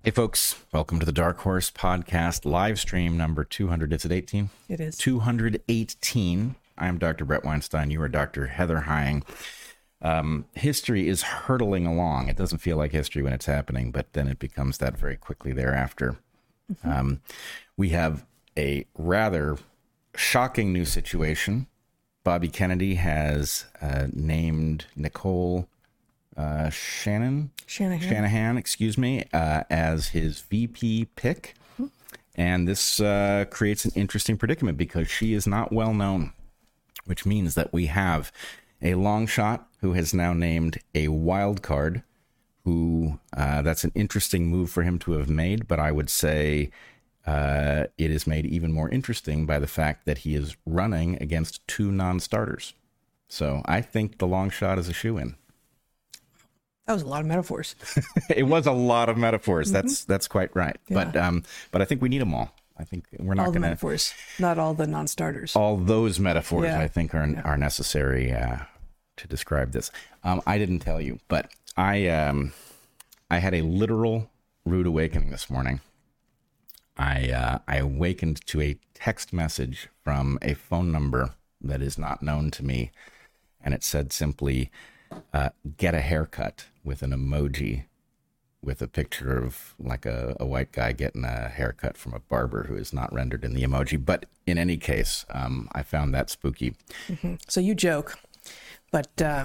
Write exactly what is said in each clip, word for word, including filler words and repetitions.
Hey, folks. Welcome to the Dark Horse Podcast live stream number two hundred. Is it eighteen? It is. two hundred eighteen. I'm Doctor Brett Weinstein. You are Doctor Heather Hying. Um, history is hurtling along. It doesn't feel like history when it's happening, but then it becomes that very quickly thereafter. Mm-hmm. Um, we have a rather shocking new situation. Bobby Kennedy has uh, named Nicole uh, Shannon Shanahan, Shanahan, excuse me, uh, as his V P pick. Mm-hmm. And this uh, creates an interesting predicament because she is not well known, which means that we have a long shot who has now named a wild card, who uh, that's an interesting move for him to have made. But I would say uh, it is made even more interesting by the fact that he is running against two non-starters. So I think the long shot is a shoo-in. That was a lot of metaphors. It was a lot of metaphors. Mm-hmm. That's that's quite right. Yeah. But um, but I think we need them all. I think we're not all the going to metaphors, not all the non-starters. All those metaphors, yeah. I think, are yeah. are necessary uh, to describe this. Um, I didn't tell you, but I um, I had a literal rude awakening this morning. I uh, I awakened to a text message from a phone number that is not known to me, and it said simply, uh, "Get a haircut," with an emoji with a picture of like a, a white guy getting a haircut from a barber who is not rendered in the emoji. But in any case, um, I found that spooky. Mm-hmm. So you joke, but uh,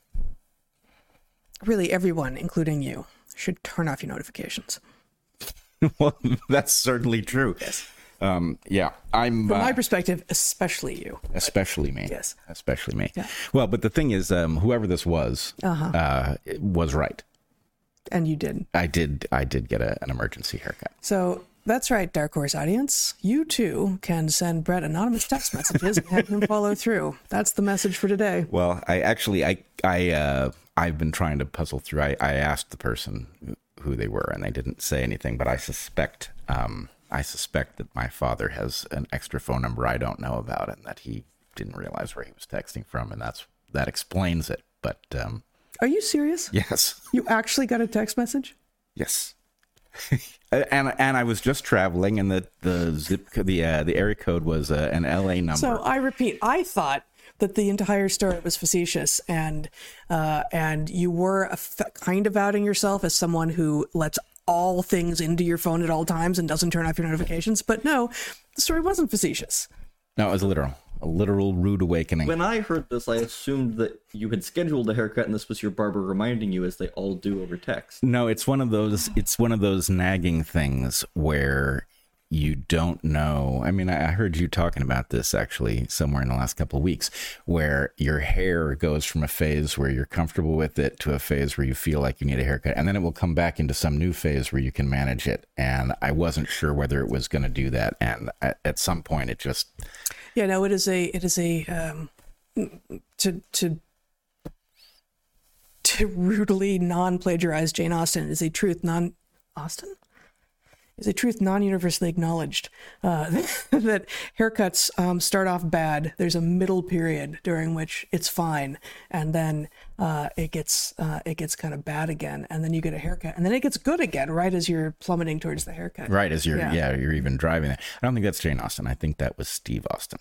really everyone, including you, should turn off your notifications. Well, that's certainly true. Yes. Um, yeah, I'm. From uh, my perspective, especially you. Especially me. Yes. Especially me. Yeah. Well, but the thing is, um, whoever this was, uh-huh. uh, was right. And you did. I did. I did get a, an emergency haircut. So that's right, Dark Horse audience. You too can send Brett anonymous text messages and have him follow through. That's the message for today. Well, I actually, I, I, uh, I've been trying to puzzle through. I, I asked the person who they were, and they didn't say anything. But I suspect, um, I suspect that my father has an extra phone number I don't know about, and that he didn't realize where he was texting from, and that's that explains it. But um, are you serious? Yes. You actually got a text message? Yes. and and I was just traveling, and the the zip the uh, the area code was uh, an L A number. So I repeat, I thought that the entire story was facetious, and uh, and you were a f- kind of outing yourself as someone who lets all things into your phone at all times and doesn't turn off your notifications. But no, the story wasn't facetious. No, it was literal. A literal rude awakening. When I heard this, I assumed that you had scheduled a haircut and this was your barber reminding you, as they all do over text. No, it's one of those it's one of those nagging things where you don't know. I mean, I heard you talking about this actually somewhere in the last couple of weeks, where your hair goes from a phase where you're comfortable with it to a phase where you feel like you need a haircut, and then it will come back into some new phase where you can manage it. And I wasn't sure whether it was going to do that, and at, at some point it just Yeah, no, it is a, it is a, um, to, to, to rudely non-plagiarize Jane Austen is a truth non, Austen? Is a truth non-universally acknowledged, uh, that haircuts um, start off bad. There's a middle period during which it's fine, and then uh, it gets uh, it gets kind of bad again, and then you get a haircut, and then it gets good again right as you're plummeting towards the haircut. Right as you're yeah, yeah you're even driving there. I don't think that's Jane Austen. I think that was Steve Austin.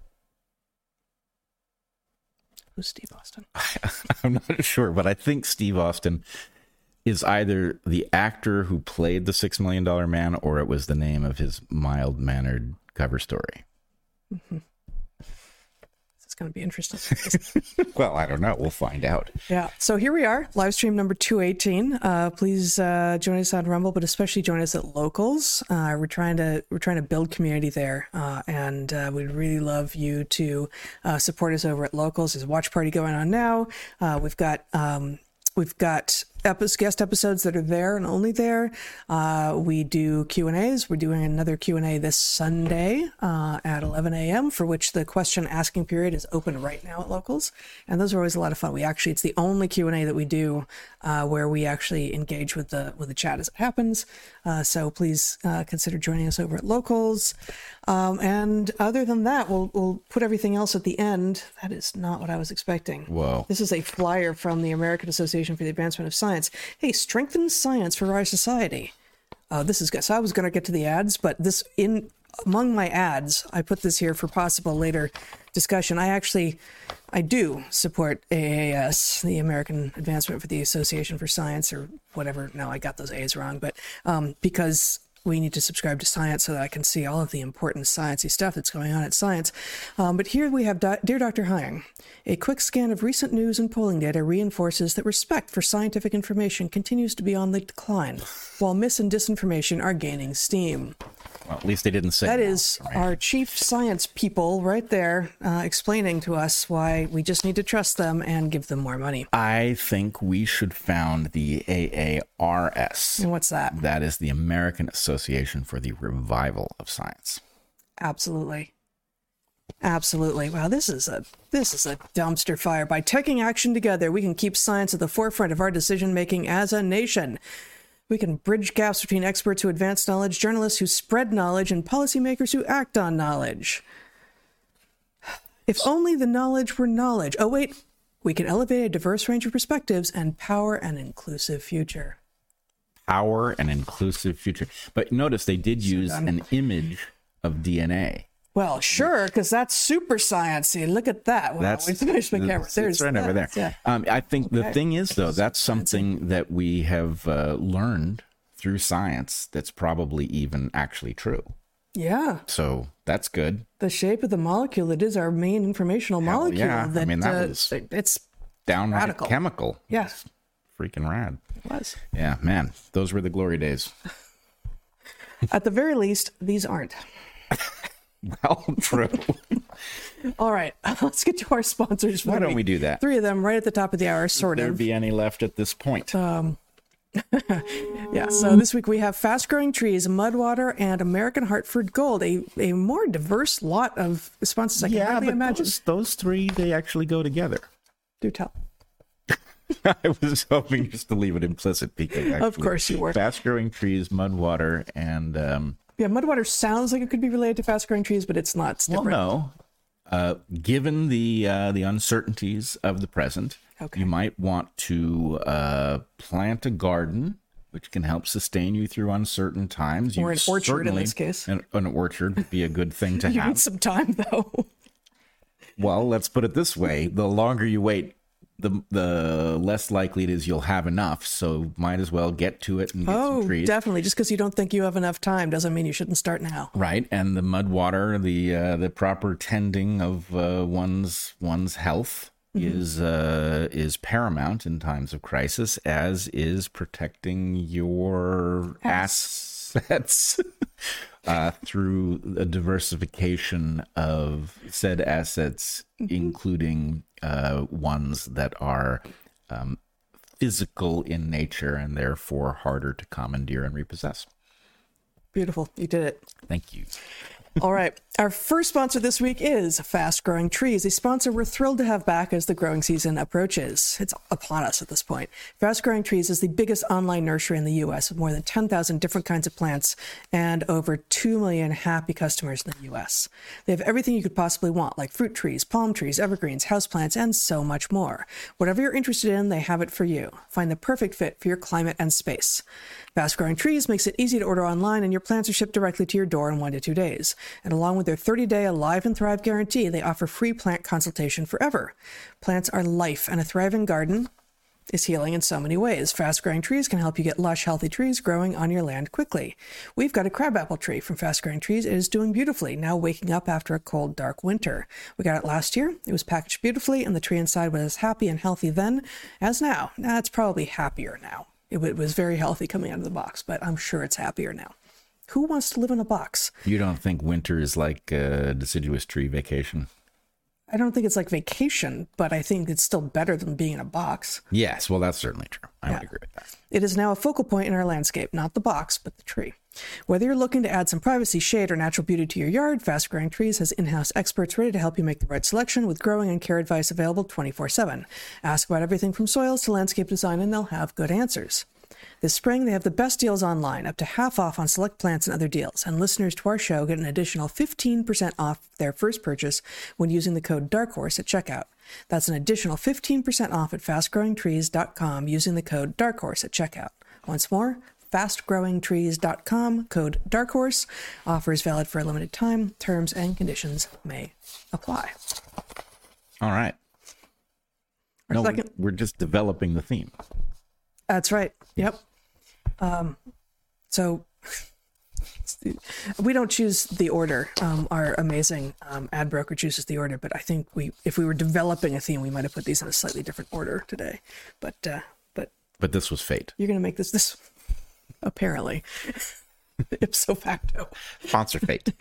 Who's Steve Austin? I'm not sure, but I think Steve Austin is either the actor who played the Six Million Dollar Man, or it was the name of his mild-mannered cover story. Mm-hmm. It's going to be interesting. Well, I don't know. We'll find out. Yeah. So here we are, live stream number two eighteen. Uh, please uh, join us on Rumble, but especially join us at Locals. Uh, we're trying to we're trying to build community there, uh, and uh, we'd really love you to uh, support us over at Locals. There's a watch party going on now. Uh, we've got. Um, We've got epi- guest episodes that are there and only there. Uh, we do Q and A's. We're doing another Q and A this Sunday uh, at eleven a.m. for which the question asking period is open right now at Locals. And those are always a lot of fun. We actually, it's the only Q and A that we do uh, where we actually engage with the with the chat as it happens. Uh, so please uh, consider joining us over at Locals. Um, and other than that, we'll we'll put everything else at the end. That is not what I was expecting. Whoa. This is a flyer from the American Association for the Advancement of Science. Hey, strengthen science for our society. Uh, this is good. So I was going to get to the ads, but this in among my ads, I put this here for possible later discussion. I actually, I do support A A S, the American Advancement for the Association for Science, or whatever. No, I got those A's wrong, but um, because we need to subscribe to science so that I can see all of the important sciencey stuff that's going on at science. Um, but here we have Do- Dear Doctor Hying. A quick scan of recent news and polling data reinforces that respect for scientific information continues to be on the decline, while mis and disinformation are gaining steam. Well, at least they didn't say That no, is right? our chief science people right there uh, explaining to us why we just need to trust them and give them more money. I think we should found the A A R S. And what's that? That is the American Association for the Revival of Science. Absolutely. Absolutely. Wow, this is a this is a dumpster fire. By taking action together, we can keep science at the forefront of our decision making as a nation. We can bridge gaps between experts who advance knowledge, journalists who spread knowledge, and policymakers who act on knowledge. If only the knowledge were knowledge. Oh, wait. We can elevate a diverse range of perspectives and power an inclusive future. Power an inclusive future. But notice they did use an image of D N A. Well, sure, because that's super sciencey. Look at that. Wow, That's wait to finish my camera. it's There's right over there. that. Yeah. Um, I think Okay. the thing is, though, that's something that we have uh, learned through science that's probably even actually true. Yeah. So that's good. The shape of the molecule that is our main informational Hell molecule. yeah. I That, mean, that uh, was it's Downright radical. chemical. Yes. Freaking rad. It was. Yeah, man. Those were the glory days. At the very least, these aren't. Well, true. All right, let's get to our sponsors. Why don't we do that? Three of them right at the top of the hour, sort There of. be any left at this point? Yeah, so this week we have Fast Growing Trees, Mudwater, and American Hartford Gold, a, a more diverse lot of sponsors I can yeah, hardly but imagine. those, those three, they actually go together. Do tell. I was hoping just to leave it implicit because actually, Of course you were. Fast Growing Trees, Mudwater, and um, Yeah, Mudwater sounds like it could be related to Fast Growing Trees, but it's not. It's well, different. no. Uh, given the uh, the uncertainties of the present, Okay. you might want to uh, plant a garden, which can help sustain you through uncertain times. Or You an orchard in certainly- this case. An, an orchard would be a good thing to You need have. some time, though. Well, let's put it this way: the longer you wait, the the less likely it is you'll have enough. So might as well get to it and get Oh, some trees. definitely. Just because you don't think you have enough time doesn't mean you shouldn't start now. Right, and the mud water, the uh, the proper tending of uh, one's one's health is uh, is paramount in times of crisis, as is protecting your assets uh, through a diversification of said assets, including uh, ones that are um, physical in nature and therefore harder to commandeer and repossess. Beautiful. You did it. Thank you. All right. Our first sponsor this week is Fast Growing Trees, a sponsor we're thrilled to have back as the growing season approaches. It's upon us at this point. Fast Growing Trees is the biggest online nursery in the U S with more than ten thousand different kinds of plants and over two million happy customers in the U S. They have everything you could possibly want, like fruit trees, palm trees, evergreens, houseplants, and so much more. Whatever you're interested in, they have it for you. Find the perfect fit for your climate and space. Fast Growing Trees makes it easy to order online, and your plants are shipped directly to your door in one to two days. And along with their thirty-day Alive and Thrive guarantee, they offer free plant consultation forever. Plants are life, and a thriving garden is healing in so many ways. Fast Growing Trees can help you get lush, healthy trees growing on your land quickly. We've got a crabapple tree from Fast Growing Trees. It is doing beautifully, now waking up after a cold, dark winter. We got it last year. It was packaged beautifully, and the tree inside was as happy and healthy then as now. Now it's probably happier now. It, w- it was very healthy coming out of the box, but I'm sure it's happier now. Who wants to live in a box? You don't think winter is like a deciduous tree vacation? I don't think it's like vacation, but I think it's still better than being in a box. Yes, well, that's certainly true. I Yeah. would agree with that. It is now a focal point in our landscape, not the box, but the tree. Whether you're looking to add some privacy, shade, or natural beauty to your yard, Fast Growing Trees has in-house experts ready to help you make the right selection with growing and care advice available twenty-four seven. Ask about everything from soils to landscape design, and they'll have good answers. This spring, they have the best deals online, up to half off on select plants and other deals. And listeners to our show get an additional fifteen percent off their first purchase when using the code DARKHORSE at checkout. That's an additional fifteen percent off at fast growing trees dot com using the code DARKHORSE at checkout. Once more, fast growing trees dot com, code Dark Horse. Offers valid for a limited time. Terms and conditions may apply. All right. Our No, second, we're just developing the theme. that's right. Yep. Um, so we don't choose the order. Um, our amazing um, ad broker chooses the order, but I think we, if we were developing a theme, we might have put these in a slightly different order today. But uh, but But this was fate. you're gonna make this this apparently ipso facto. Sponsor fate.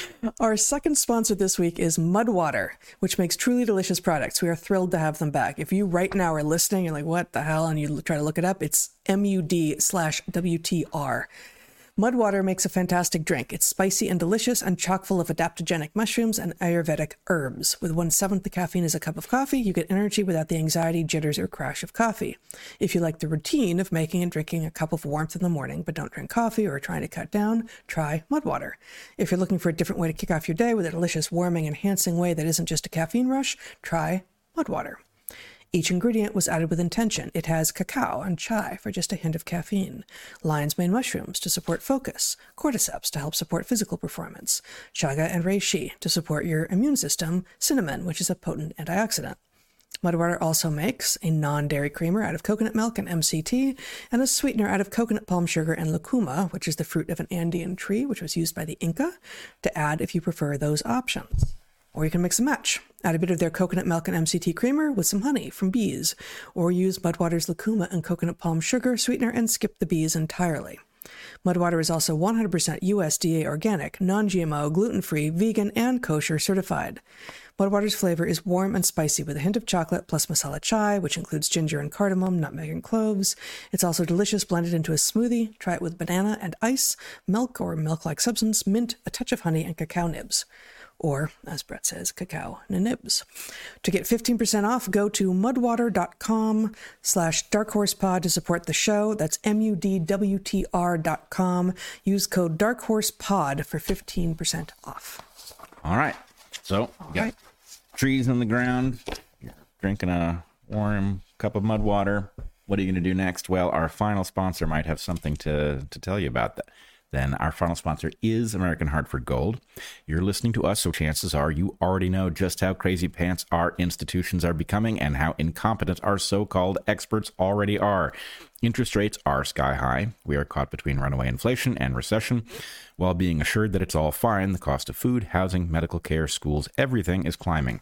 Our second sponsor this week is Mudwater, which makes truly delicious products. We are thrilled to have them back. If you right now are listening, you're like, what the hell? And you try to look it up, it's M U D slash W T R. Mudwater makes a fantastic drink. It's spicy and delicious and chock full of adaptogenic mushrooms and Ayurvedic herbs. With one-seventh the caffeine as a cup of coffee, you get energy without the anxiety, jitters, or crash of coffee. If you like the routine of making and drinking a cup of warmth in the morning but don't drink coffee or are trying to cut down, try Mudwater. If you're looking for a different way to kick off your day with a delicious, warming, enhancing way that isn't just a caffeine rush, try Mudwater. Each ingredient was added with intention. It has cacao and chai for just a hint of caffeine, lion's mane mushrooms to support focus, cordyceps to help support physical performance, chaga and reishi to support your immune system, cinnamon, which is a potent antioxidant. Mudwater also makes a non-dairy creamer out of coconut milk and M C T, and a sweetener out of coconut palm sugar and lucuma, which is the fruit of an Andean tree, which was used by the Inca, to add if you prefer those options. Or you can mix and match. Add a bit of their coconut milk and M C T creamer with some honey from bees. Or use Mudwater's lucuma and coconut palm sugar sweetener and skip the bees entirely. Mudwater is also one hundred percent U S D A organic, non-G M O, gluten-free, vegan, and kosher certified. Mudwater's flavor is warm and spicy with a hint of chocolate plus masala chai, which includes ginger and cardamom, nutmeg and cloves. It's also delicious blended into a smoothie. Try it with banana and ice, milk or milk-like substance, mint, a touch of honey, and cacao nibs. Or, as Brett says, cacao nibs. To get fifteen percent off, go to mudwater.com slash darkhorsepod to support the show. That's M-U-D-W-T-R dot com. Use code darkhorsepod for fifteen percent off. All right. So, you got right. trees in the ground. You're drinking a warm cup of mud water. What are you going to do next? Well, our final sponsor might have something to, to tell you about that. Then our final sponsor is American Hartford Gold. You're listening to us, so chances are you already know just how crazy pants our institutions are becoming and how incompetent our so-called experts already are. Interest rates are sky high. We are caught between runaway inflation and recession. While being assured that it's all fine, the cost of food, housing, medical care, schools, everything is climbing.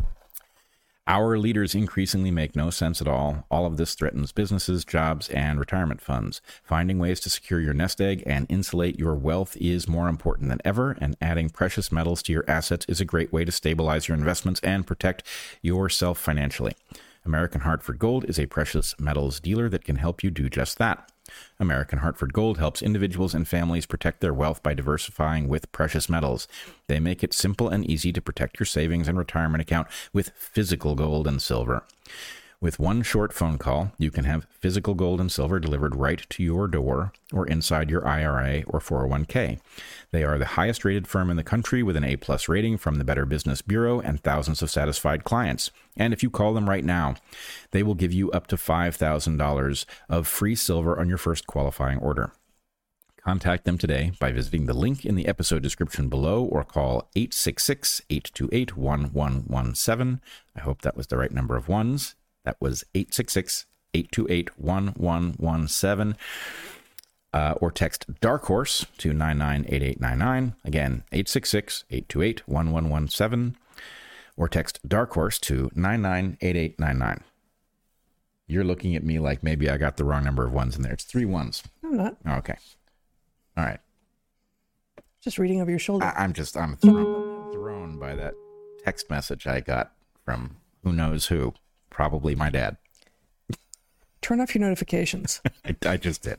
Our leaders increasingly make no sense at all. All of this threatens businesses, jobs, and retirement funds. Finding ways to secure your nest egg and insulate your wealth is more important than ever, and adding precious metals to your assets is a great way to stabilize your investments and protect yourself financially. American Hartford Gold is a precious metals dealer that can help you do just that. American Hartford Gold helps individuals and families protect their wealth by diversifying with precious metals. They make it simple and easy to protect your savings and retirement account with physical gold and silver. With one short phone call, you can have physical gold and silver delivered right to your door or inside your I R A or four oh one k. They are the highest rated firm in the country with an A-plus rating from the Better Business Bureau and thousands of satisfied clients. And if you call them right now, they will give you up to five thousand dollars of free silver on your first qualifying order. Contact them today by visiting the link in the episode description below or call eight six six, eight two eight, one one one seven. I hope that was the right number of ones. That was eight six six, eight two eight, one one one seven. Uh, or text Dark Horse to nine nine eight eight nine nine. Again, eight six six, eight two eight, one one one seven. Or text Dark Horse to nine nine eight eight nine nine. You're looking at me like maybe I got the wrong number of ones in there. It's three ones. I'm not. Okay. All right. Just reading over your shoulder. I, I'm just, I'm thrown, thrown by that text message I got from who knows who. Probably my dad. Turn off your notifications. I, I just did.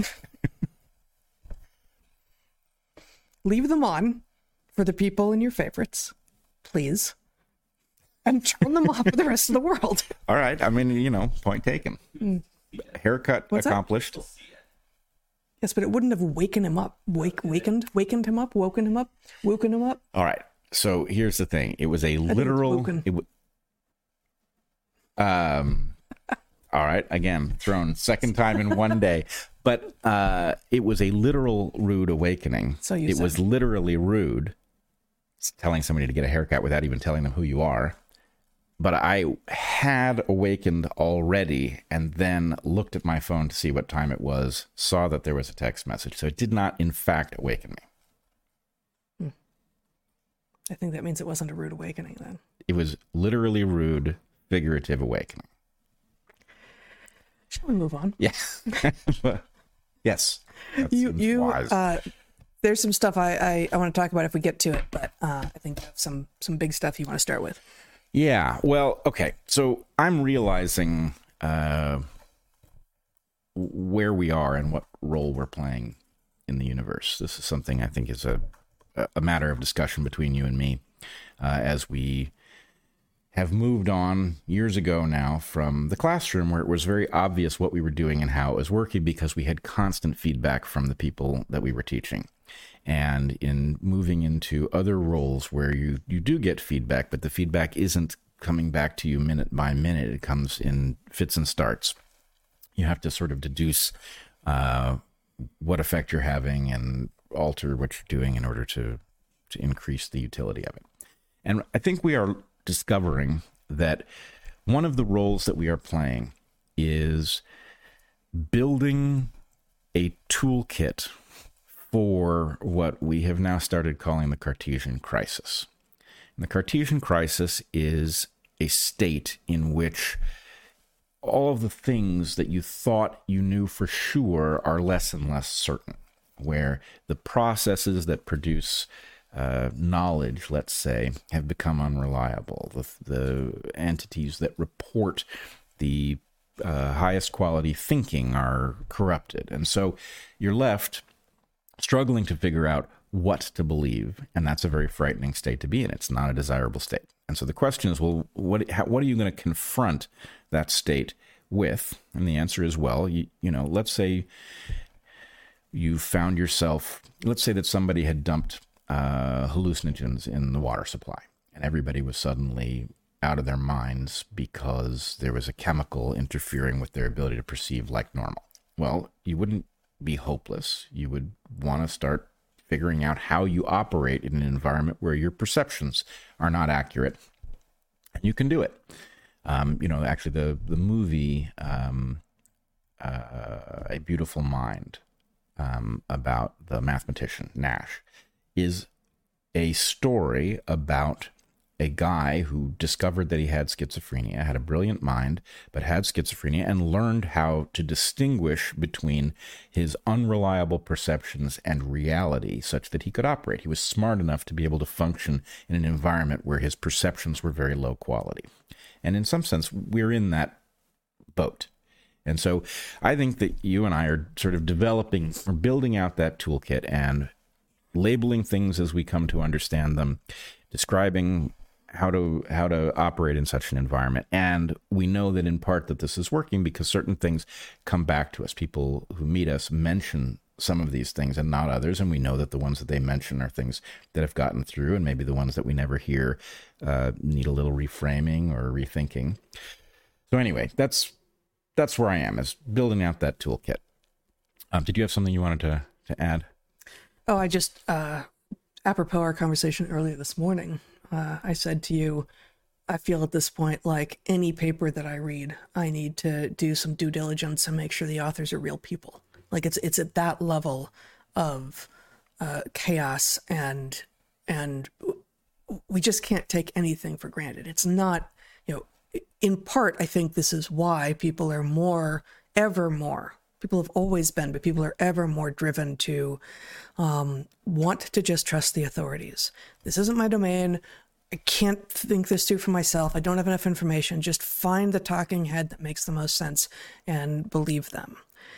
Leave them on for the people in your favorites, please. And turn them off for the rest of the world. All right. I mean, you know, point taken. Mm. Haircut What's accomplished. That? Yes, but it wouldn't have wakened him up. Wake, wakened, wakened him up, woken him up, woken him up. All right. So here's the thing. It was a literal. It w- um, All right. Again, thrown second time in one day. But uh, it was a literal rude awakening. So you it said. was literally rude telling somebody to get a haircut without even telling them who you are. But I had awakened already and then looked at my phone to see what time it was, saw that there was a text message. So it did not, in fact, awaken me. Hmm. I think that means it wasn't a rude awakening then. It was literally rude, figurative awakening. Shall we move on? Yes. Yes. That You, seems you, wise. uh, there's some stuff I, I, I want to talk about if we get to it, but uh, I think you have some, some big stuff you want to start with. Yeah, well, okay. So I'm realizing uh, where we are and what role we're playing in the universe. This is something I think is a, a matter of discussion between you and me uh, as we have moved on years ago now from the classroom, where it was very obvious what we were doing and how it was working because we had constant feedback from the people that we were teaching. And in moving into other roles where you, you do get feedback, but the feedback isn't coming back to you minute by minute. It comes in fits and starts. You have to sort of deduce uh, what effect you're having and alter what you're doing in order to, to increase the utility of it. And I think we are discovering that one of the roles that we are playing is building a toolkit for what we have now started calling the Cartesian crisis. And the Cartesian crisis is a state in which all of the things that you thought you knew for sure are less and less certain, where the processes that produce uh, knowledge, let's say, have become unreliable. The, the entities that report the uh, highest quality thinking are corrupted. And so you're left struggling to figure out what to believe, and that's a very frightening state to be in. It's not a desirable state. And so the question is, well, what how, what are you going to confront that state with? And the answer is, well, you, you know, let's say you found yourself, let's say that somebody had dumped uh, hallucinogens in the water supply, and everybody was suddenly out of their minds because there was a chemical interfering with their ability to perceive like normal. Well, you wouldn't be hopeless. You would want to start figuring out how you operate in an environment where your perceptions are not accurate. And you can do it. Um, you know, actually the, the movie, um, uh, A Beautiful Mind, um, about the mathematician Nash, is a story about a guy who discovered that he had schizophrenia, had a brilliant mind, but had schizophrenia, and learned how to distinguish between his unreliable perceptions and reality such that he could operate. He was smart enough to be able to function in an environment where his perceptions were very low quality. And in some sense, we're in that boat. And so I think that you and I are sort of developing or building out that toolkit and labeling things as we come to understand them, describing how to how to operate in such an environment. And we know that in part that this is working because certain things come back to us. People who meet us mention some of these things and not others, and we know that the ones that they mention are things that have gotten through, and maybe the ones that we never hear uh, need a little reframing or rethinking. So anyway, that's that's where I am, is building out that toolkit. Um, did you have something you wanted to, to add? Oh, I just, uh, apropos our conversation earlier this morning, uh, I said to you, I feel at this point like any paper that I read, I need to do some due diligence and make sure the authors are real people. Like it's it's at that level of uh, chaos, and and we just can't take anything for granted. It's not, you know, in part, I think this is why people are more, ever more, people have always been, but people are ever more driven to um, want to just trust the authorities. This isn't my domain. I can't think this through for myself. I don't have enough information. Just find the talking head that makes the most sense and believe them.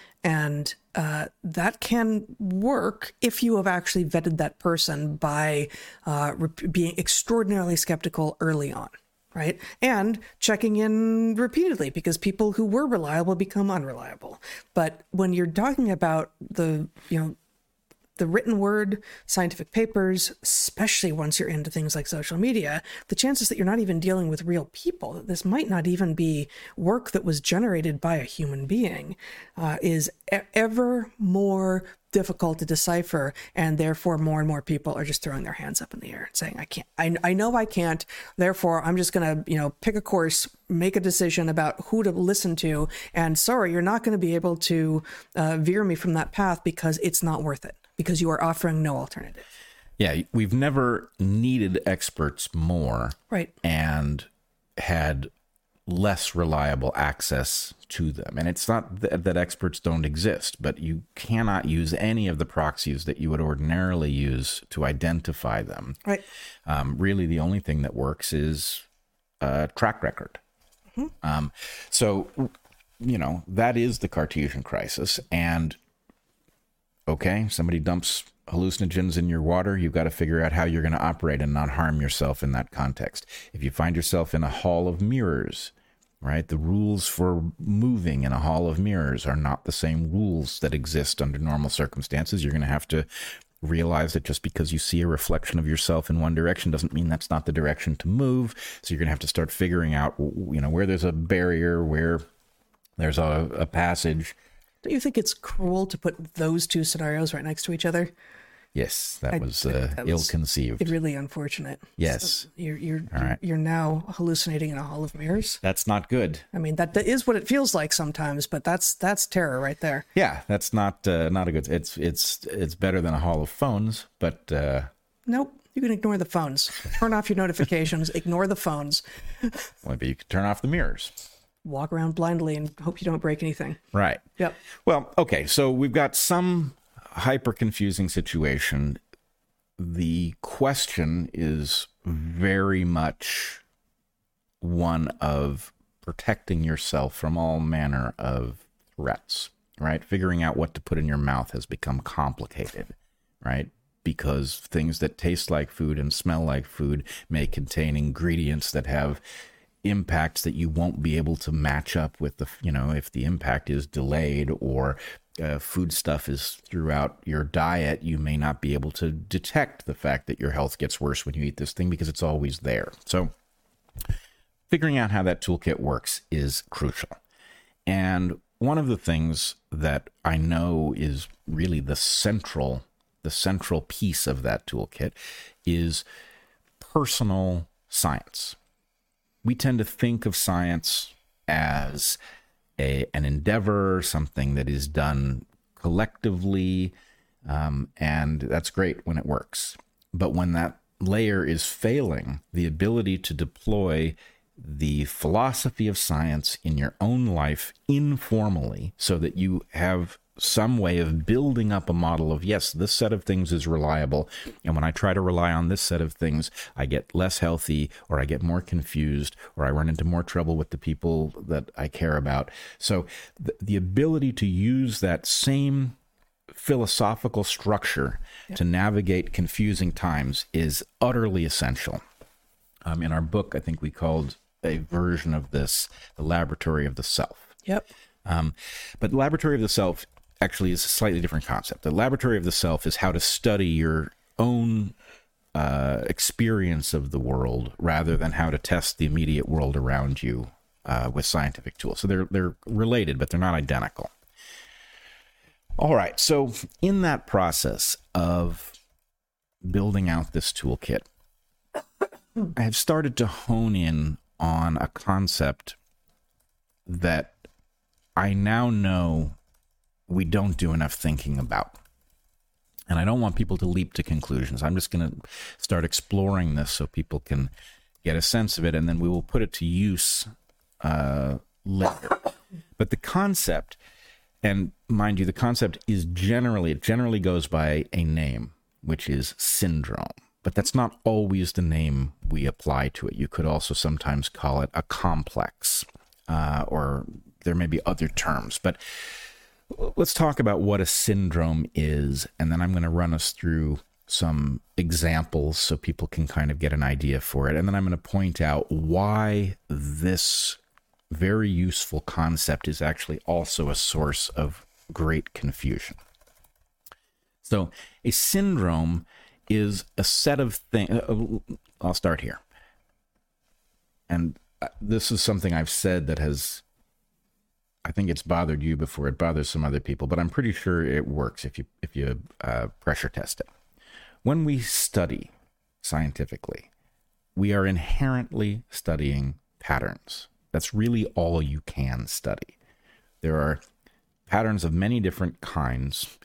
And uh, that can work if you have actually vetted that person by uh, re- being extraordinarily skeptical early on, right? And checking in repeatedly, because people who were reliable become unreliable. But when you're talking about the, you know, the written word, scientific papers, especially once you're into things like social media, the chances that you're not even dealing with real people, that this might not even be work that was generated by a human being, uh, is e- ever more difficult to decipher, and therefore more and more people are just throwing their hands up in the air and saying, I can't, I, I know I can't, therefore I'm just going to, you know, pick a course, make a decision about who to listen to, and sorry, you're not going to be able to uh, veer me from that path because it's not worth it, because you are offering no alternative. Yeah, we've never needed experts more, right, and had less reliable access to them. And it's not th- that experts don't exist, but you cannot use any of the proxies that you would ordinarily use to identify them. Right. Um, really, the only thing that works is uh, track record. Mm-hmm. Um, so, you know, that is the Cartesian crisis. And, okay, somebody dumps hallucinogens in your water, you've got to figure out how you're going to operate and not harm yourself in that context. If you find yourself in a hall of mirrors, right, the rules for moving in a hall of mirrors are not the same rules that exist under normal circumstances. You're going to have to realize that just because you see a reflection of yourself in one direction doesn't mean that's not the direction to move. So you're going to have to start figuring out, you know, where there's a barrier, where there's a, a passage. Don't you think it's cruel to put those two scenarios right next to each other? Yes, that I, was uh, that was ill-conceived. Really unfortunate. Yes, so you're you're All right. you're now hallucinating in a hall of mirrors. That's not good. I mean, that, that is what it feels like sometimes, but that's that's terror right there. Yeah, that's not uh, not a good. It's it's it's better than a hall of phones, but uh, nope. You can ignore the phones. Turn off your notifications. Ignore the phones. Well, maybe you could turn off the mirrors. Walk around blindly and hope you don't break anything. Right. Yep. Well, okay. So we've got some hyper confusing situation. The question is very much one of protecting yourself from all manner of threats, right? Figuring out what to put in your mouth has become complicated, right? Because things that taste like food and smell like food may contain ingredients that have impacts that you won't be able to match up with the, you know, if the impact is delayed or uh, food stuff is throughout your diet, you may not be able to detect the fact that your health gets worse when you eat this thing because it's always there. So figuring out how that toolkit works is crucial. And one of the things that I know is really the central, the central piece of that toolkit is personal science. We tend to think of science as a, an endeavor, something that is done collectively, um, and that's great when it works. But when that layer is failing, the ability to deploy the philosophy of science in your own life informally so that you have some way of building up a model of, yes, this set of things is reliable. And when I try to rely on this set of things, I get less healthy, or I get more confused, or I run into more trouble with the people that I care about. So th- the ability to use that same philosophical structure yep. to navigate confusing times is utterly essential. Um, in our book, I think we called a version of this the Laboratory of the Self. Yep. Um, but the Laboratory of the Self actually is a slightly different concept. The Laboratory of the Self is how to study your own uh, experience of the world rather than how to test the immediate world around you uh, with scientific tools. So they're they're related, but they're not identical. All right. So in that process of building out this toolkit, I have started to hone in on a concept that I now know we don't do enough thinking about. And I don't want people to leap to conclusions. I'm just going to start exploring this so people can get a sense of it, and then we will put it to use uh, later. But the concept, and mind you, the concept is generally, it generally goes by a name, which is syndrome. But that's not always the name we apply to it. You could also sometimes call it a complex, uh, or there may be other terms. But let's talk about what a syndrome is, and then I'm going to run us through some examples so people can kind of get an idea for it. And then I'm going to point out why this very useful concept is actually also a source of great confusion. So a syndrome is a set of things. Uh, I'll start here. And this is something I've said that has, I think it's bothered you before it bothers some other people, but I'm pretty sure it works if you if you uh, pressure test it. When we study scientifically, we are inherently studying patterns. That's really all you can study. There are patterns of many different kinds,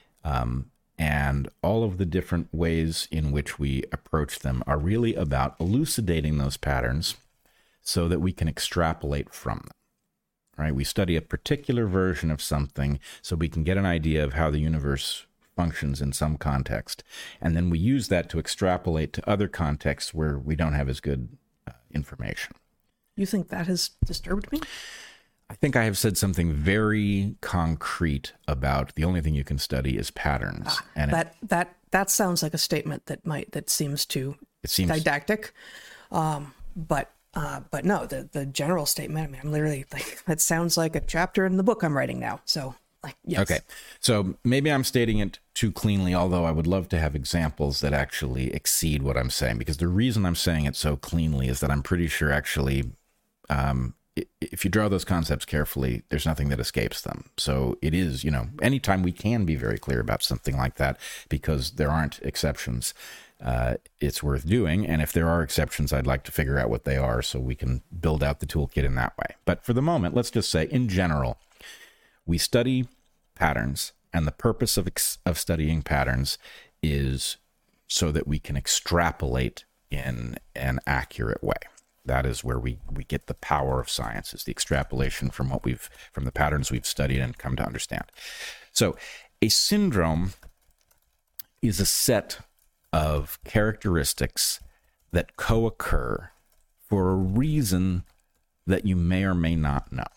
um, and all of the different ways in which we approach them are really about elucidating those patterns so that we can extrapolate from them. Right? We study a particular version of something so we can get an idea of how the universe functions in some context, and then we use that to extrapolate to other contexts where we don't have as good uh, information. You think that has disturbed me? I think I have said something very concrete about the only thing you can study is patterns. Ah, and that it, that that sounds like a statement that might that seems too it seems didactic. Um, but uh, but no, the the general statement. I mean, I'm literally like that sounds like a chapter in the book I'm writing now. So like, yes. Okay, so maybe I'm stating it too cleanly, although I would love to have examples that actually exceed what I'm saying, because the reason I'm saying it so cleanly is that I'm pretty sure actually, um, if you draw those concepts carefully, there's nothing that escapes them. So it is, you know, anytime we can be very clear about something like that, because there aren't exceptions, uh, it's worth doing. And if there are exceptions, I'd like to figure out what they are so we can build out the toolkit in that way. But for the moment, let's just say, in general, we study patterns, and the purpose of ex- of studying patterns is so that we can extrapolate in an accurate way. That is where we, we get the power of science, is the extrapolation from what we've from the patterns we've studied and come to understand. So a syndrome is a set of characteristics that co-occur for a reason that you may or may not know.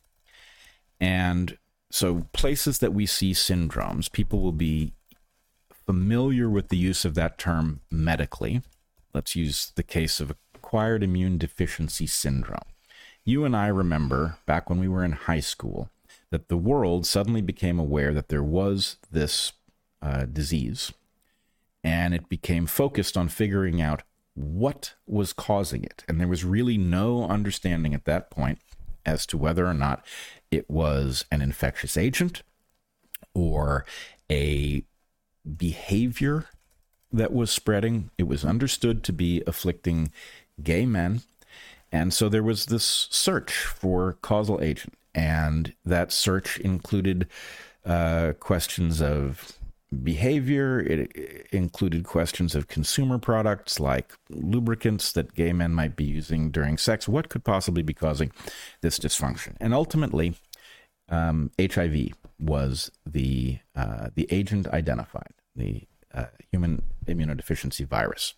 And so places that we see syndromes, people will be familiar with the use of that term medically. Let's use the case of acquired immune deficiency syndrome. You and I remember back when we were in high school that the world suddenly became aware that there was this uh, disease, and it became focused on figuring out what was causing it. And there was really no understanding at that point as to whether or not it was an infectious agent or a behavior that was spreading. It was understood to be afflicting gay men. And so there was this search for causal agent. And that search included uh, questions of behavior. It included questions of consumer products like lubricants that gay men might be using during sex. What could possibly be causing this dysfunction? And ultimately, um, H I V was the uh, the agent identified, the uh, human immunodeficiency virus.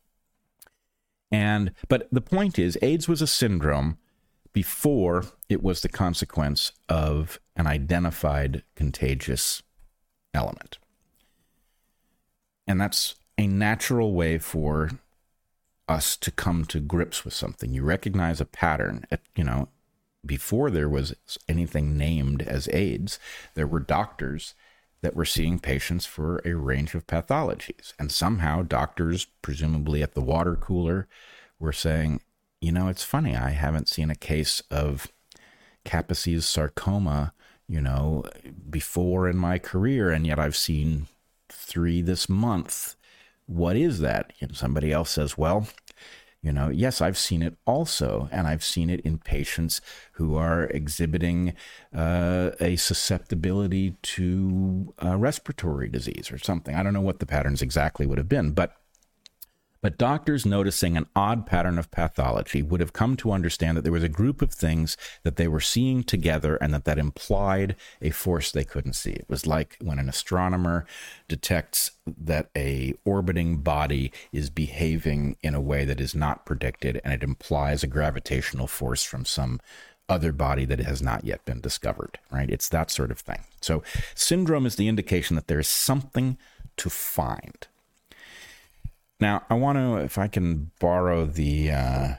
And but the point is, AIDS was a syndrome before it was the consequence of an identified contagious element. And that's a natural way for us to come to grips with something. You recognize a pattern. At, you know, before there was anything named as AIDS, there were doctors that were seeing patients for a range of pathologies. And somehow doctors, presumably at the water cooler, were saying, you know, it's funny, I haven't seen a case of Kaposi's sarcoma, you know, before in my career, and yet I've seen three this month. What is that? And somebody else says, well, you know, yes, I've seen it also, and I've seen it in patients who are exhibiting uh, a susceptibility to uh, respiratory disease or something. I don't know what the patterns exactly would have been, but But doctors noticing an odd pattern of pathology would have come to understand that there was a group of things that they were seeing together and that that implied a force they couldn't see. It was like when an astronomer detects that a orbiting body is behaving in a way that is not predicted, and it implies a gravitational force from some other body that has not yet been discovered, right? It's that sort of thing. So syndrome is the indication that there is something to find. Now, I want to, if I can borrow the uh,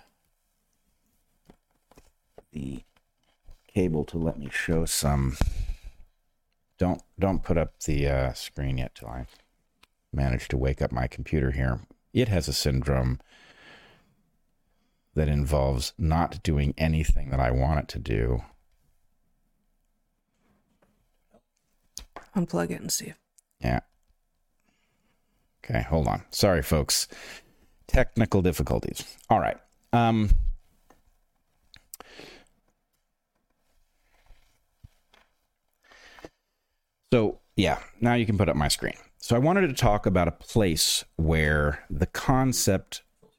the cable to let me show some don't don't put up the uh, screen yet till I manage to wake up my computer here. It has a syndrome that involves not doing anything that I want it to do. Unplug it and see. Yeah. Okay, hold on. Sorry, folks. Technical difficulties. All right. Um, so, yeah, now you can put up my screen. So I wanted to talk about a place where the concept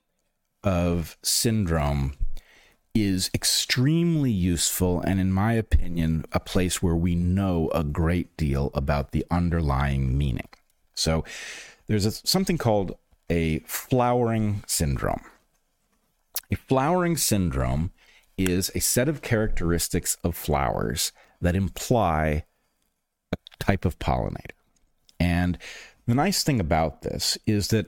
of syndrome is extremely useful, and in my opinion, a place where we know a great deal about the underlying meaning. So there's a, something called a flowering syndrome. A flowering syndrome is a set of characteristics of flowers that imply a type of pollinator. And the nice thing about this is that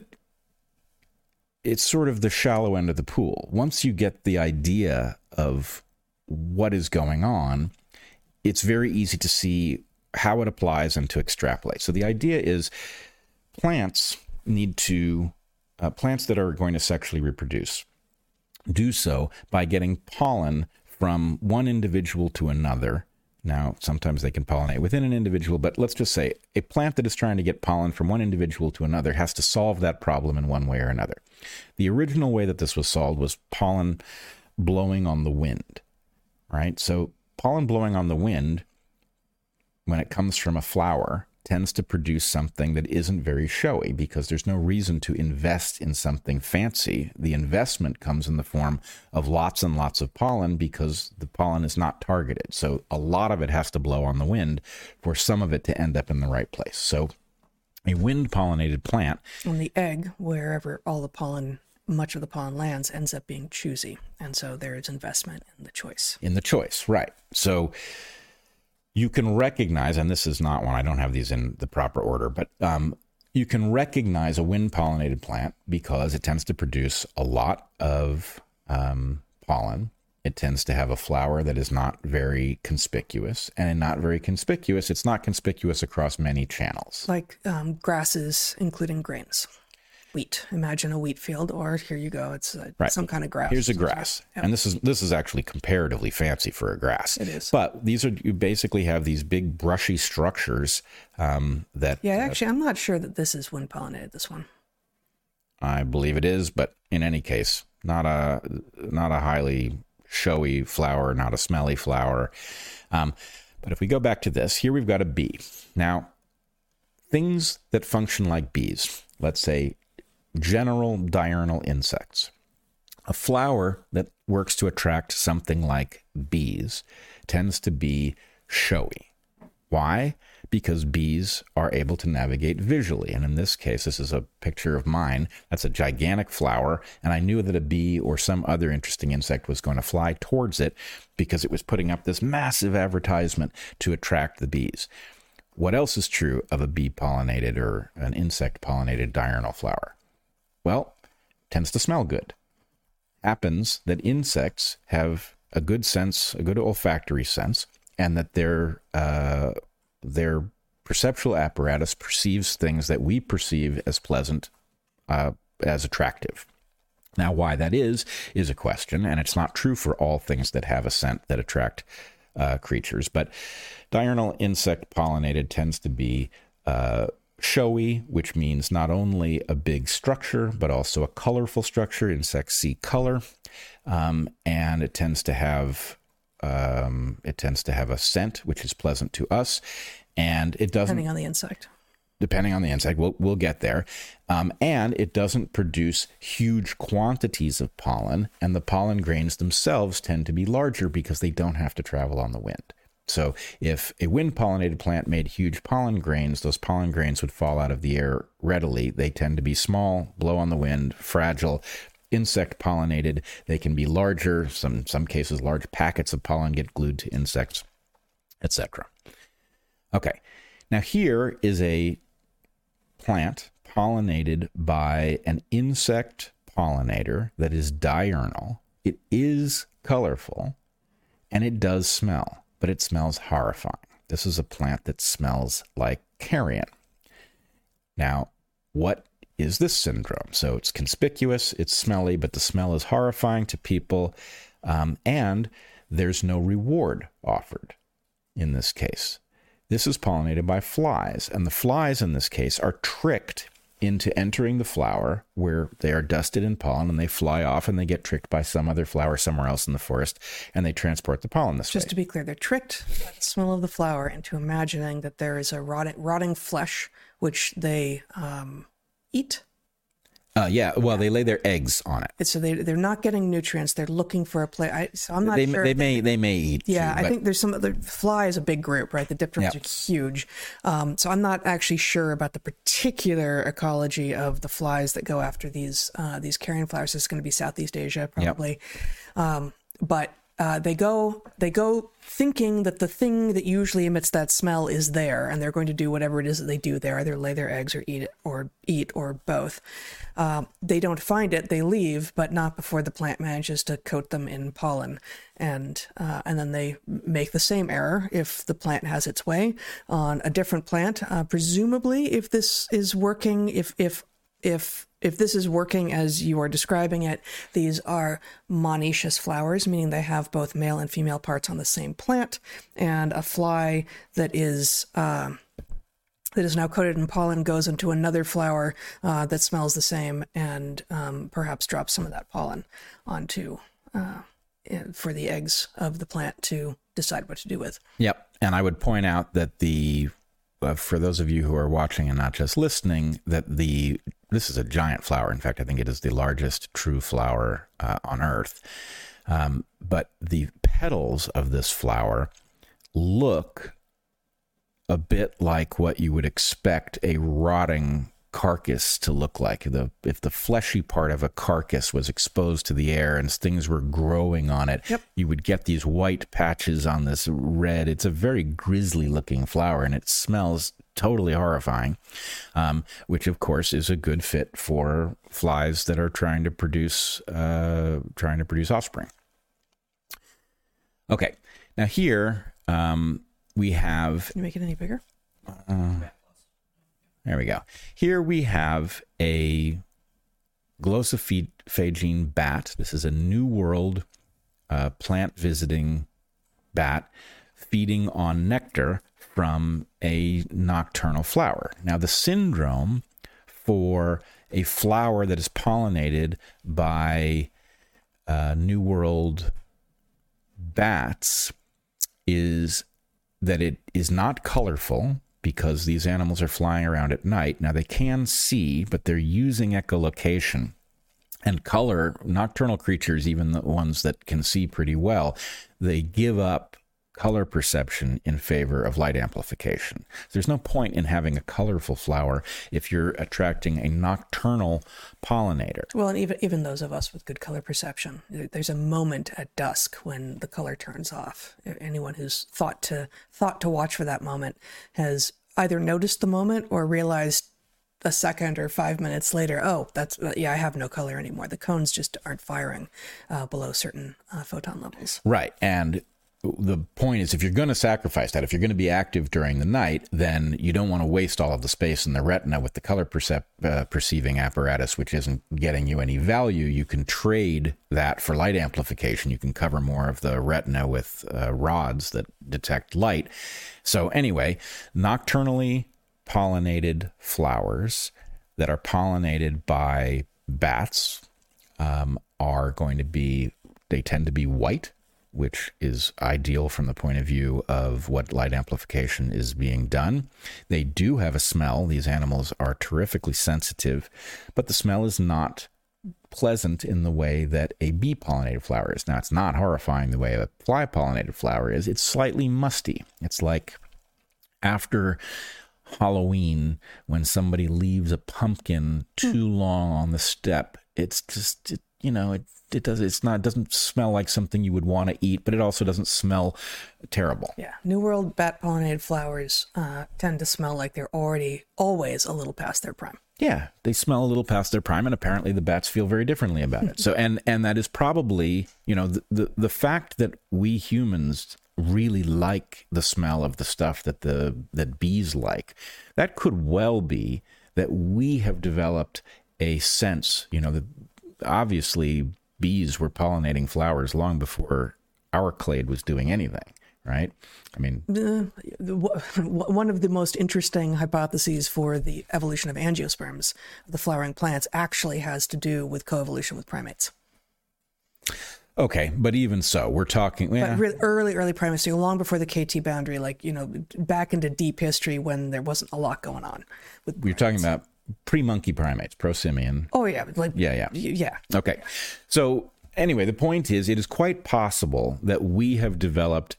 it's sort of the shallow end of the pool. Once you get the idea of what is going on, it's very easy to see how it applies and to extrapolate. So the idea is plants need to, uh, plants that are going to sexually reproduce, do so by getting pollen from one individual to another. Now, sometimes they can pollinate within an individual, but let's just say a plant that is trying to get pollen from one individual to another has to solve that problem in one way or another. The original way that this was solved was pollen blowing on the wind, right? So pollen blowing on the wind, when it comes from a flower, tends to produce something that isn't very showy because there's no reason to invest in something fancy. The investment comes in the form of lots and lots of pollen because the pollen is not targeted. So a lot of it has to blow on the wind for some of it to end up in the right place. So a wind-pollinated plant... And the egg, wherever all the pollen, much of the pollen lands, ends up being choosy. And so there is investment in the choice. In the choice, right. So you can recognize, and this is not one, I don't have these in the proper order, but um, you can recognize a wind-pollinated plant because it tends to produce a lot of um, pollen. It tends to have a flower that is not very conspicuous, and not very conspicuous, it's not conspicuous across many channels. Like um, grasses, including grains. Wheat. Imagine a wheat field, or here you go, it's a, right. some kind of grass. Here's a grass, yep. And this is this is actually comparatively fancy for a grass. It is. But these are, you basically have these big brushy structures um, that... Yeah, actually, uh, I'm not sure that this is wind pollinated, this one. I believe it is, but in any case, not a not a highly showy flower, not a smelly flower. Um, but if we go back to this, here we've got a bee. Now, things that function like bees, let's say general diurnal insects. A flower that works to attract something like bees tends to be showy. Why? Because bees are able to navigate visually. And in this case, this is a picture of mine. That's a gigantic flower. And I knew that a bee or some other interesting insect was going to fly towards it because it was putting up this massive advertisement to attract the bees. What else is true of a bee-pollinated or an insect-pollinated diurnal flower? Well, tends to smell good. Happens that insects have a good sense, a good olfactory sense, and that their uh, their perceptual apparatus perceives things that we perceive as pleasant, uh, as attractive. Now, why that is, is a question, and it's not true for all things that have a scent that attract uh, creatures, but diurnal insect pollinated tends to be uh, showy, which means not only a big structure, but also a colorful structure. Insects see color, um, and it tends to have um, it tends to have a scent, which is pleasant to us, and it doesn't. Depending on the insect. Depending on the insect, we'll we'll get there, um, and it doesn't produce huge quantities of pollen, and the pollen grains themselves tend to be larger because they don't have to travel on the wind. So if a wind-pollinated plant made huge pollen grains, those pollen grains would fall out of the air readily. They tend to be small, blow on the wind, fragile. Insect-pollinated, they can be larger. Some some cases, large packets of pollen get glued to insects, et cetera. Okay, now here is a plant pollinated by an insect pollinator that is diurnal. It is colorful, and it does smell. But it smells horrifying. This is a plant that smells like carrion. Now, what is this syndrome? So it's conspicuous, it's smelly, but the smell is horrifying to people, um, and there's no reward offered in this case. This is pollinated by flies, and the flies in this case are tricked into entering the flower where they are dusted in pollen, and they fly off and they get tricked by some other flower somewhere else in the forest, and they transport the pollen this way. Just to be clear, they're tricked by the smell of the flower into imagining that there is a rotting, rotting flesh which they um, eat. Uh, yeah, well, they lay their eggs on it. So they they're not getting nutrients. They're looking for a place. I, so I'm not they, sure. They may they may eat. Yeah, too, I but... think there's some other. Fly is a big group, right? The dipterans Yep. are huge. Um, so I'm not actually sure about the particular ecology of the flies that go after these uh, these carrion flowers. It's going to be Southeast Asia probably, yep. um, but. Uh, they go they go thinking that the thing that usually emits that smell is there, and they're going to do whatever it is that they do there, either lay their eggs or eat it, or eat, or both. Uh, they don't find it, they leave, but not before the plant manages to coat them in pollen, and uh, and then they make the same error if the plant has its way on a different plant. Uh, presumably, if this is working, if if if If this is working as you are describing it, these are monoecious flowers, meaning they have both male and female parts on the same plant, and a fly that is uh, that is now coated in pollen goes into another flower uh, that smells the same, and um, perhaps drops some of that pollen onto uh, for the eggs of the plant to decide what to do with. Yep, and I would point out that the uh, for those of you who are watching and not just listening, that the this is a giant flower. In fact, I think it is the largest true flower uh, on Earth. Um, but the petals of this flower look a bit like what you would expect a rotting carcass to look like. The, if the fleshy part of a carcass was exposed to the air and things were growing on it, yep. you would get these white patches on this red. It's a very grisly looking flower, and it smells totally horrifying, um, which of course is a good fit for flies that are trying to produce uh, trying to produce offspring. Okay, now here um, we have. Can you make it any bigger? Uh, there we go. Here we have a glossophagine bat. This is a New World uh, plant visiting bat feeding on nectar from a nocturnal flower. Now, the syndrome for a flower that is pollinated by uh, New World bats is that it is not colorful, because these animals are flying around at night. Now, they can see, but they're using echolocation. And color, nocturnal creatures, even the ones that can see pretty well, they give up color perception in favor of light amplification. There's no point in having a colorful flower if you're attracting a nocturnal pollinator. Well, and even even those of us with good color perception, there's a moment at dusk when the color turns off. Anyone who's thought to thought to watch for that moment has either noticed the moment or realized a second or five minutes later, oh, that's yeah, I have no color anymore. The cones just aren't firing uh, below certain uh, photon levels. Right, and the point is, if you're going to sacrifice that, if you're going to be active during the night, then you don't want to waste all of the space in the retina with the color percep- uh, perceiving apparatus, which isn't getting you any value. You can trade that for light amplification. You can cover more of the retina with uh, rods that detect light. So anyway, nocturnally pollinated flowers that are pollinated by bats um, are going to be, they tend to be white, which is ideal from the point of view of what light amplification is being done. They do have a smell. These animals are terrifically sensitive, but the smell is not pleasant in the way that a bee-pollinated flower is. Now, it's not horrifying the way a fly-pollinated flower is. It's slightly musty. It's like after Halloween when somebody leaves a pumpkin too long on the step. It's just, it, you know, it It does. It's not. It doesn't smell like something you would want to eat, but it also doesn't smell terrible. Yeah, New World bat pollinated flowers uh, tend to smell like they're already always a little past their prime. Yeah, they smell a little past their prime, and apparently the bats feel very differently about it. So, and and that is probably, you know, the the, the fact that we humans really like the smell of the stuff that the that bees like. That could well be that we have developed a sense, you know, that obviously bees were pollinating flowers long before our clade was doing anything, right? I mean, Uh, one of the most interesting hypotheses for the evolution of angiosperms, the flowering plants, actually has to do with coevolution with primates. okay, but even so, we're talking yeah, But really early, early primates, so long before the K T boundary, like, you know, back into deep history when there wasn't a lot going on. With we're talking about pre-monkey primates, prosimian. Oh, yeah. Like, Yeah, yeah. Yeah. Okay. So anyway, the point is, it is quite possible that we have developed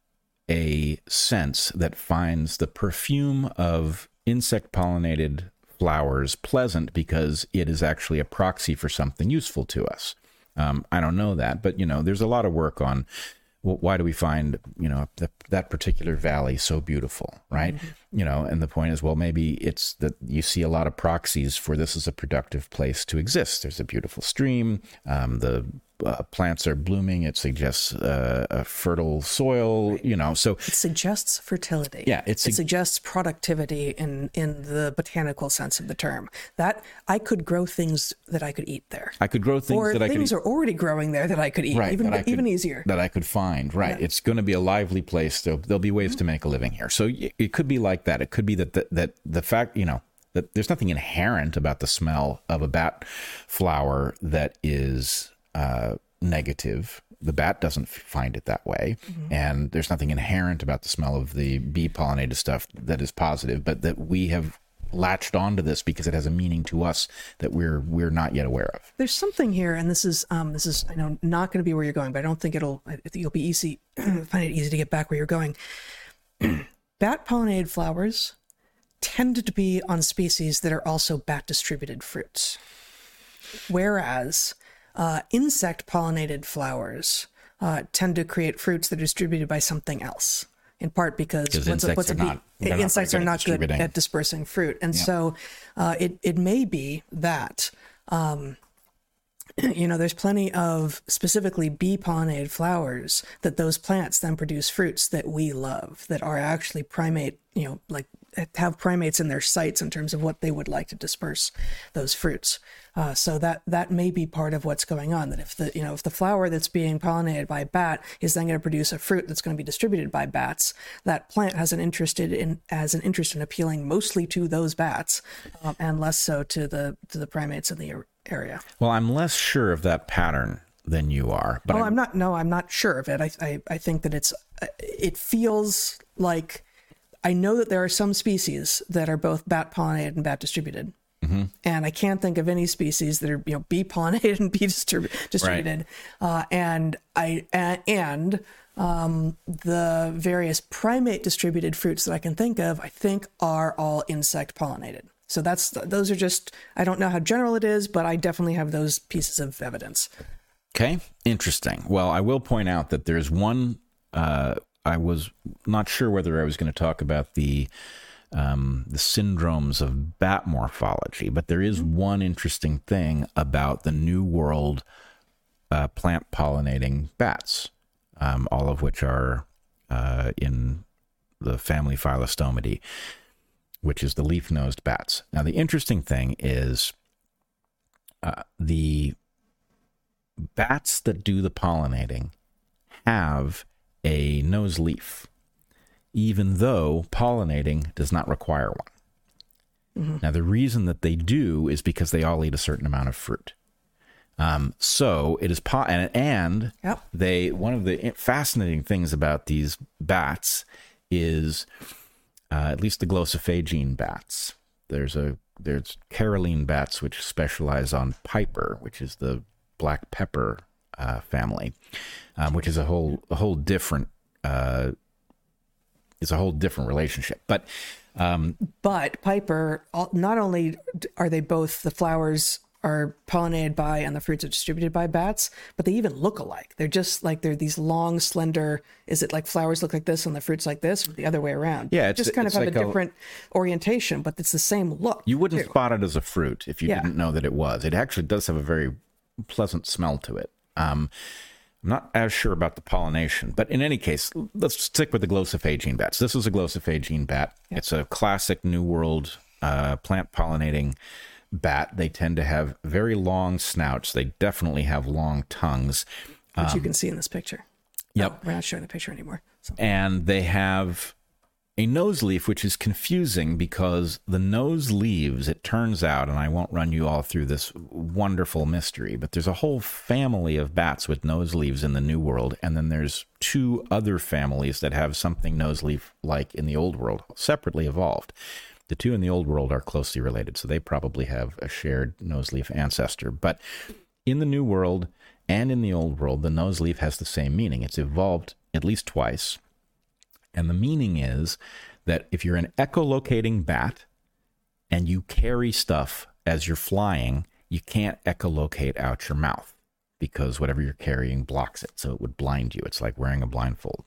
a sense that finds the perfume of insect-pollinated flowers pleasant because it is actually a proxy for something useful to us. Um, I don't know that, but, you know, there's a lot of work on, well, why do we find, you know, that, that particular valley so beautiful, right? Mm-hmm. You know, and the point is, well, maybe it's that you see a lot of proxies for this is a productive place to exist. There's a beautiful stream. Um, the uh, plants are blooming. It suggests uh, a fertile soil, right. You know, so it suggests fertility. Yeah. It's it suggests productivity in, in the botanical sense of the term. That I could grow things that I could eat there. I could grow things or that I could things are already growing there that I could eat, right, even, could, even easier. That I could find, right. Yeah. It's going to be a lively place. So there'll be ways mm-hmm. to make a living here. So it could be like that. It could be that the, that the fact, you know, that there's nothing inherent about the smell of a bat flower that is uh, negative. The bat doesn't find it that way. Mm-hmm. And there's nothing inherent about the smell of the bee pollinated stuff that is positive, but that we have latched onto this because it has a meaning to us that we're we're not yet aware of. There's something here, and this is um this is I know not going to be where you're going, but I don't think it'll I think you'll be easy find it easy to get back where you're going. Bat pollinated flowers tend to be on species that are also bat distributed fruits, whereas uh, insect pollinated flowers uh, tend to create fruits that are distributed by something else. In part because what's insects a, what's are a not, insects not are not good at dispersing fruit, and yeah. so uh, it it may be that um, you know there's plenty of specifically bee pollinated flowers that those plants then produce fruits that we love that are actually primate you know like have primates in their sights in terms of what they would like to disperse those fruits. Uh, so that that may be part of what's going on. That if the you know if the flower that's being pollinated by a bat is then going to produce a fruit that's going to be distributed by bats, that plant has an interest in has an interest in appealing mostly to those bats, um, and less so to the to the primates in the area. Well, I'm less sure of that pattern than you are. But oh, I'm, I'm not. No, I'm not sure of it. I I, I think that it's it feels like. I know that there are some species that are both bat pollinated and bat distributed. Mm-hmm. And I can't think of any species that are, you know, bee pollinated and bee distrib- distributed. Right. Uh, and I, and, um, the various primate distributed fruits that I can think of, I think are all insect pollinated. So that's, those are just, I don't know how general it is, but I definitely have those pieces of evidence. Okay. Interesting. Well, I will point out that there's one, uh, I was not sure whether I was going to talk about the um, the syndromes of bat morphology, but there is one interesting thing about the New World uh, plant pollinating bats, um, all of which are uh, in the family Phylostomidae, which is the leaf-nosed bats. Now, the interesting thing is uh, the bats that do the pollinating have a nose leaf, even though pollinating does not require one. Mm-hmm. Now, the reason that they do is because they all eat a certain amount of fruit. Um, so it is, po- and, and yep. they, one of the fascinating things about these bats is, uh, at least the glossophagine bats. There's a, there's caroline bats, which specialize on piper, which is the black pepper uh, family. Um, which is a whole a whole different uh, is a whole different relationship. But um, but Piper, not only are they both the flowers are pollinated by and the fruits are distributed by bats, but they even look alike. They're just like they're these long, slender. Is it like flowers look like this and the fruits like this, or the other way around? Yeah, it's, just kind it's of have like a different a, orientation, but it's the same look. You wouldn't too. spot it as a fruit if you yeah. didn't know that it was. It actually does have a very pleasant smell to it. Um, I'm not as sure about the pollination, but in any case, let's stick with the glossophagine bats. This is a glossophagine bat. Yeah. It's a classic New World uh, plant pollinating bat. They tend to have very long snouts. They definitely have long tongues. Which um, you can see in this picture. Yep. Oh, we're not showing the picture anymore. So. And they have a nose leaf, which is confusing because the nose leaves, it turns out, and I won't run you all through this wonderful mystery, but there's a whole family of bats with nose leaves in the New World, and then there's two other families that have something nose leaf-like in the Old World, separately evolved. The two in the Old World are closely related, so they probably have a shared nose leaf ancestor. But in the New World and in the Old World, the nose leaf has the same meaning. It's evolved at least twice. And the meaning is that if you're an echolocating bat and you carry stuff as you're flying, you can't echolocate out your mouth because whatever you're carrying blocks it. So it would blind you. It's like wearing a blindfold.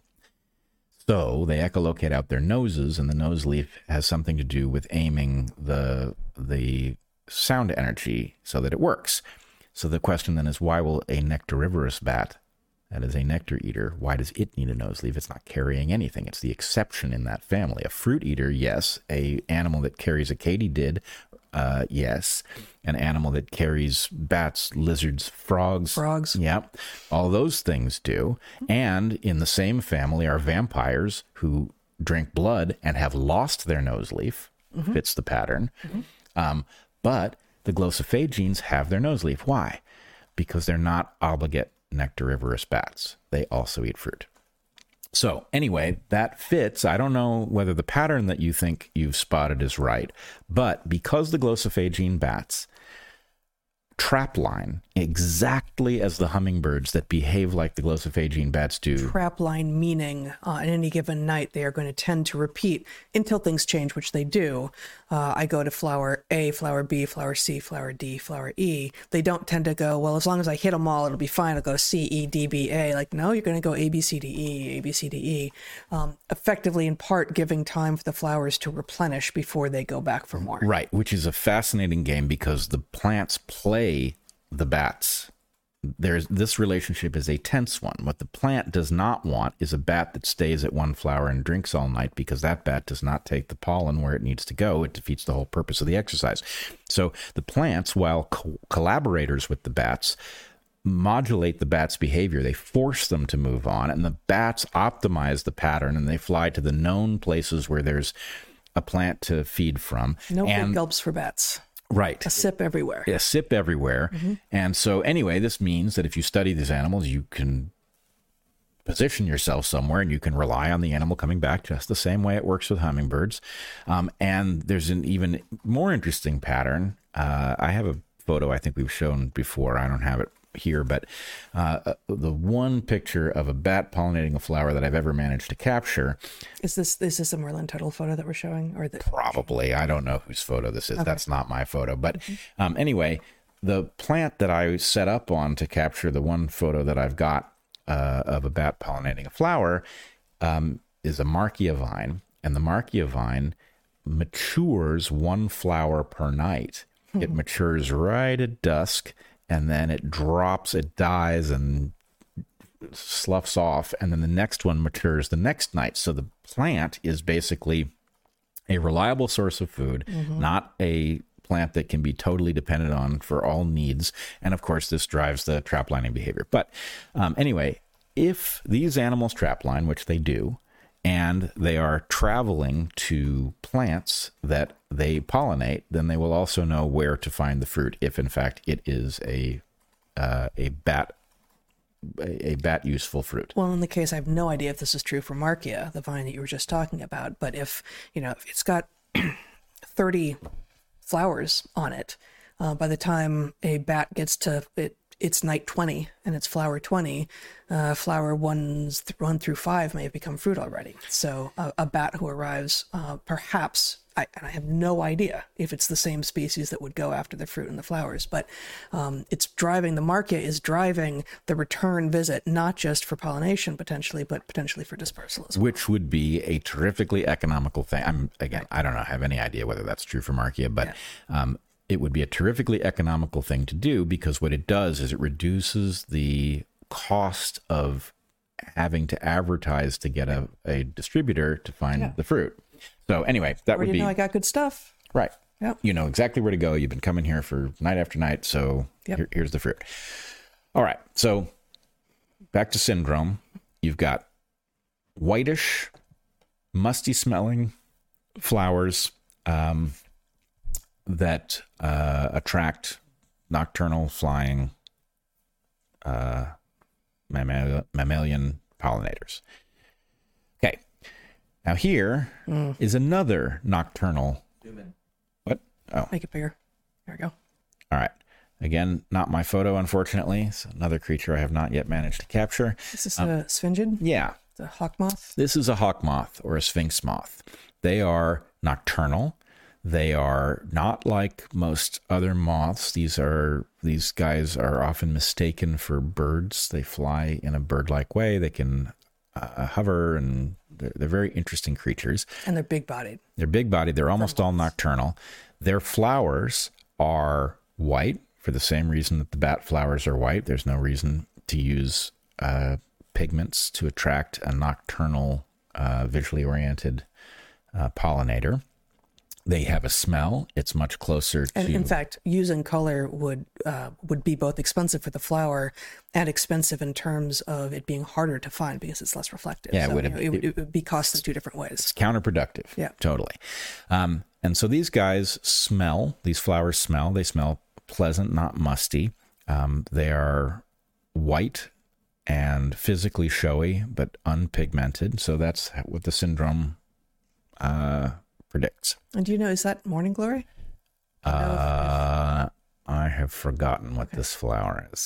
So they echolocate out their noses, and the nose leaf has something to do with aiming the, the sound energy so that it works. So the question then is, why will a nectarivorous bat, that is a nectar eater, why does it need a nose leaf? It's not carrying anything. It's the exception in that family. A fruit eater, yes. A animal that carries a katydid, uh, yes. An animal that carries bats, lizards, frogs. Frogs. Yeah. All those things do. And in the same family are vampires who drink blood and have lost their nose leaf. Mm-hmm. Fits the pattern. Mm-hmm. Um, but the glossophagines have their nose leaf. Why? Because they're not obligate nectarivorous bats. They also eat fruit. So anyway, that fits. I don't know whether the pattern that you think you've spotted is right, but because the glossophagine bats trapline exactly as the hummingbirds that behave like the glossophagine bats do. Trapline meaning uh, on any given night they are going to tend to repeat until things change, which they do. Uh, I go to flower A, flower B, flower C, flower D, flower E. They don't tend to go, well, as long as I hit them all, it'll be fine. I'll go C, E, D, B, A. Like, no, you're going to go A, B, C, D, E, A, B, C, D, E. Um, effectively, in part, giving time for the flowers to replenish before they go back for more. Right, which is a fascinating game because the plants play the bats. There's this relationship is a tense one. What the plant does not want is a bat that stays at one flower and drinks all night, because that bat does not take the pollen where it needs to go. It defeats the whole purpose of the exercise. So the plants, while co- collaborators with the bats, modulate the bat's behavior. They force them to move on, and the bats optimize the pattern, and they fly to the known places where there's a plant to feed from. No and, big gulps for bats. Right. A sip everywhere. A sip everywhere. Mm-hmm. And so anyway, this means that if you study these animals, you can position yourself somewhere and you can rely on the animal coming back just the same way it works with hummingbirds. Um, and there's an even more interesting pattern. Uh, I have a photo I think we've shown before. I don't have it here, but uh, the one picture of a bat pollinating a flower that I've ever managed to capture. Is this is this a Merlin Tuttle photo that we're showing, or the probably? I don't know whose photo this is. Okay. That's not my photo, but mm-hmm. um, anyway, the plant that I set up on to capture the one photo that I've got uh, of a bat pollinating a flower um, is a markia vine, and the markia vine matures one flower per night. Mm-hmm. It matures right at dusk. And then it drops, it dies and sloughs off. And then the next one matures the next night. So the plant is basically a reliable source of food, mm-hmm. not a plant that can be totally dependent on for all needs. And of course, this drives the traplining behavior. But um, anyway, if these animals trapline, which they do, and they are traveling to plants that they pollinate, then they will also know where to find the fruit if, in fact, it is a uh, a bat a, a bat useful fruit. Well, in the case, I have no idea if this is true for Markia, the vine that you were just talking about. But if you know, if it's got thirty flowers on it, uh, by the time a bat gets to it. It's night twenty and it's flower twenty. Uh, flower ones th- one through five may have become fruit already. So a, a bat who arrives, uh, perhaps, I, and I have no idea if it's the same species that would go after the fruit and the flowers, but um, it's driving, the markia is driving the return visit, not just for pollination potentially, but potentially for dispersal as well. Which would be a terrifically economical thing. I'm again, I don't know, have any idea whether that's true for markia, but yeah. um, it would be a terrifically economical thing to do, because what it does is it reduces the cost of having to advertise to get a, a distributor to find Yeah. the fruit. So anyway, that Already would be know I got good stuff. right. Yep. You know exactly where to go. You've been coming here for night after night. So Yep. here, here's the fruit. All right. So back to Syndrome. You've got whitish, musty smelling flowers um, that uh, attract nocturnal flying uh, mammal- mammalian pollinators. Okay. Now here Mm. is another nocturnal. What? Oh, Make it bigger. There we go. all right. Again, not my photo, unfortunately. It's another creature I have not yet managed to capture. Is this a sphingid? Yeah. The hawk moth? This is a hawk moth or a sphinx moth. They are nocturnal. They are not like most other moths. These are these guys are often mistaken for birds. They fly in a bird-like way. They can uh, hover, and they're, they're very interesting creatures. And they're big bodied. They're big-bodied. They're almost all nocturnal. Their flowers are white for the same reason that the bat flowers are white. There's no reason to use uh, pigments to attract a nocturnal, uh, visually oriented uh, pollinator. They have a smell. It's much closer to... And in fact, using color would uh, would be both expensive for the flower and expensive in terms of it being harder to find because it's less reflective. Yeah, it so, would- you know, it, would- it would be cost in two different ways. It's counterproductive. Yeah. Totally. Um, and so these guys smell, these flowers smell, they smell pleasant, not musty. Um, they are white and physically showy, but unpigmented. So that's what the Syndrome uh, predicts. And do you know, is that morning glory? Uh, I have forgotten what this flower is.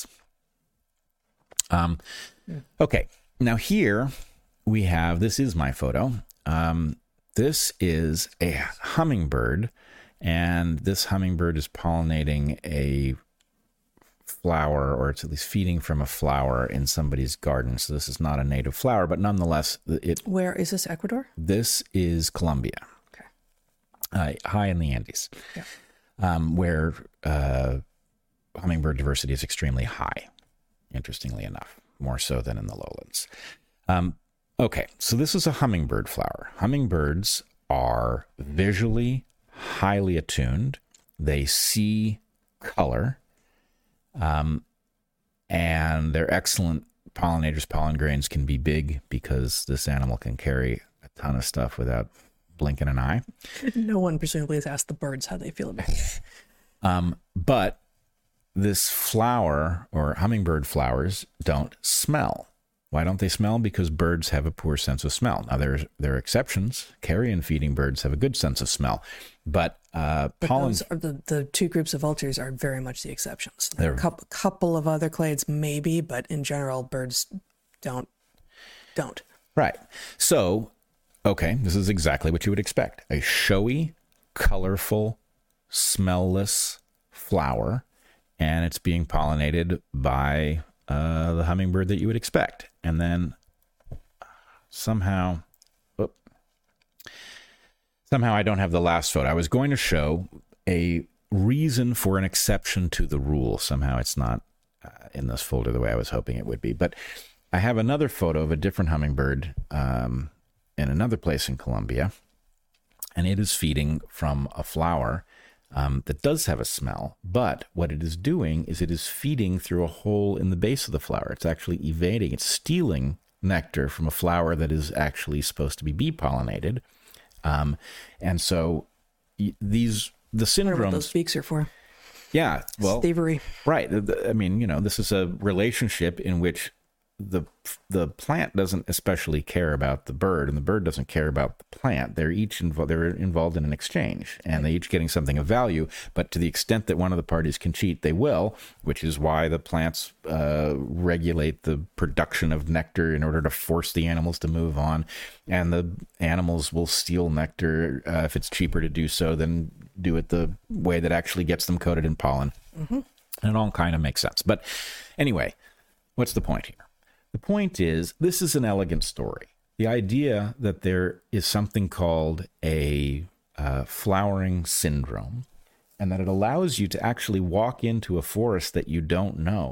Um, okay. Now here we have, this is my photo. Um, this is a hummingbird, and this hummingbird is pollinating a flower, or it's at least feeding from a flower in somebody's garden. So this is not a native flower, but nonetheless, it, Where is this, Ecuador? this is Colombia. Okay. Uh, high in the Andes, Yeah. um, where uh, hummingbird diversity is extremely high, interestingly enough, more so than in the lowlands. Um, okay, so this is a hummingbird flower. Hummingbirds are visually highly attuned. They see color, um, and they're excellent pollinators. Pollen grains can be big because this animal can carry a ton of stuff without blinking an eye. No one presumably has asked the birds how they feel about it. Um, but this flower, or hummingbird flowers, don't smell. Why don't they smell? Because birds have a poor sense of smell. Now, there's, there are exceptions. Carrion-feeding birds have a good sense of smell. But, uh, But pollen... those are the, the two groups of vultures are very much the exceptions. There are They're- a couple, couple of other clades, maybe, but in general, birds don't. Don't. Right. So, okay, this is exactly what you would expect. A showy, colorful, smellless flower, and it's being pollinated by uh, the hummingbird that you would expect. And then somehow, oop, somehow I don't have the last photo. I was going to show a reason for an exception to the rule. Somehow it's not uh, in this folder the way I was hoping it would be. But I have another photo of a different hummingbird um, in another place in Colombia, and it is feeding from a flower um, that does have a smell. But what it is doing is it is feeding through a hole in the base of the flower. It's actually evading, it's stealing nectar from a flower that is actually supposed to be bee pollinated. Um, and so y- these, the I wonder what those syndromes, beaks are for. yeah, well, Thievery. right. The- the- I mean, you know, this is a relationship in which the the plant doesn't especially care about the bird, and the bird doesn't care about the plant. They're each involved. They're involved in an exchange, and they each getting something of value. But to the extent that one of the parties can cheat, they will. Which is why the plants uh, regulate the production of nectar in order to force the animals to move on, and the animals will steal nectar uh, if it's cheaper to do so than do it the way that actually gets them coated in pollen. Mm-hmm. And it all kind of makes sense. But anyway, what's the point here? The point is, this is an elegant story. The idea that there is something called a uh, flowering syndrome, and that it allows you to actually walk into a forest that you don't know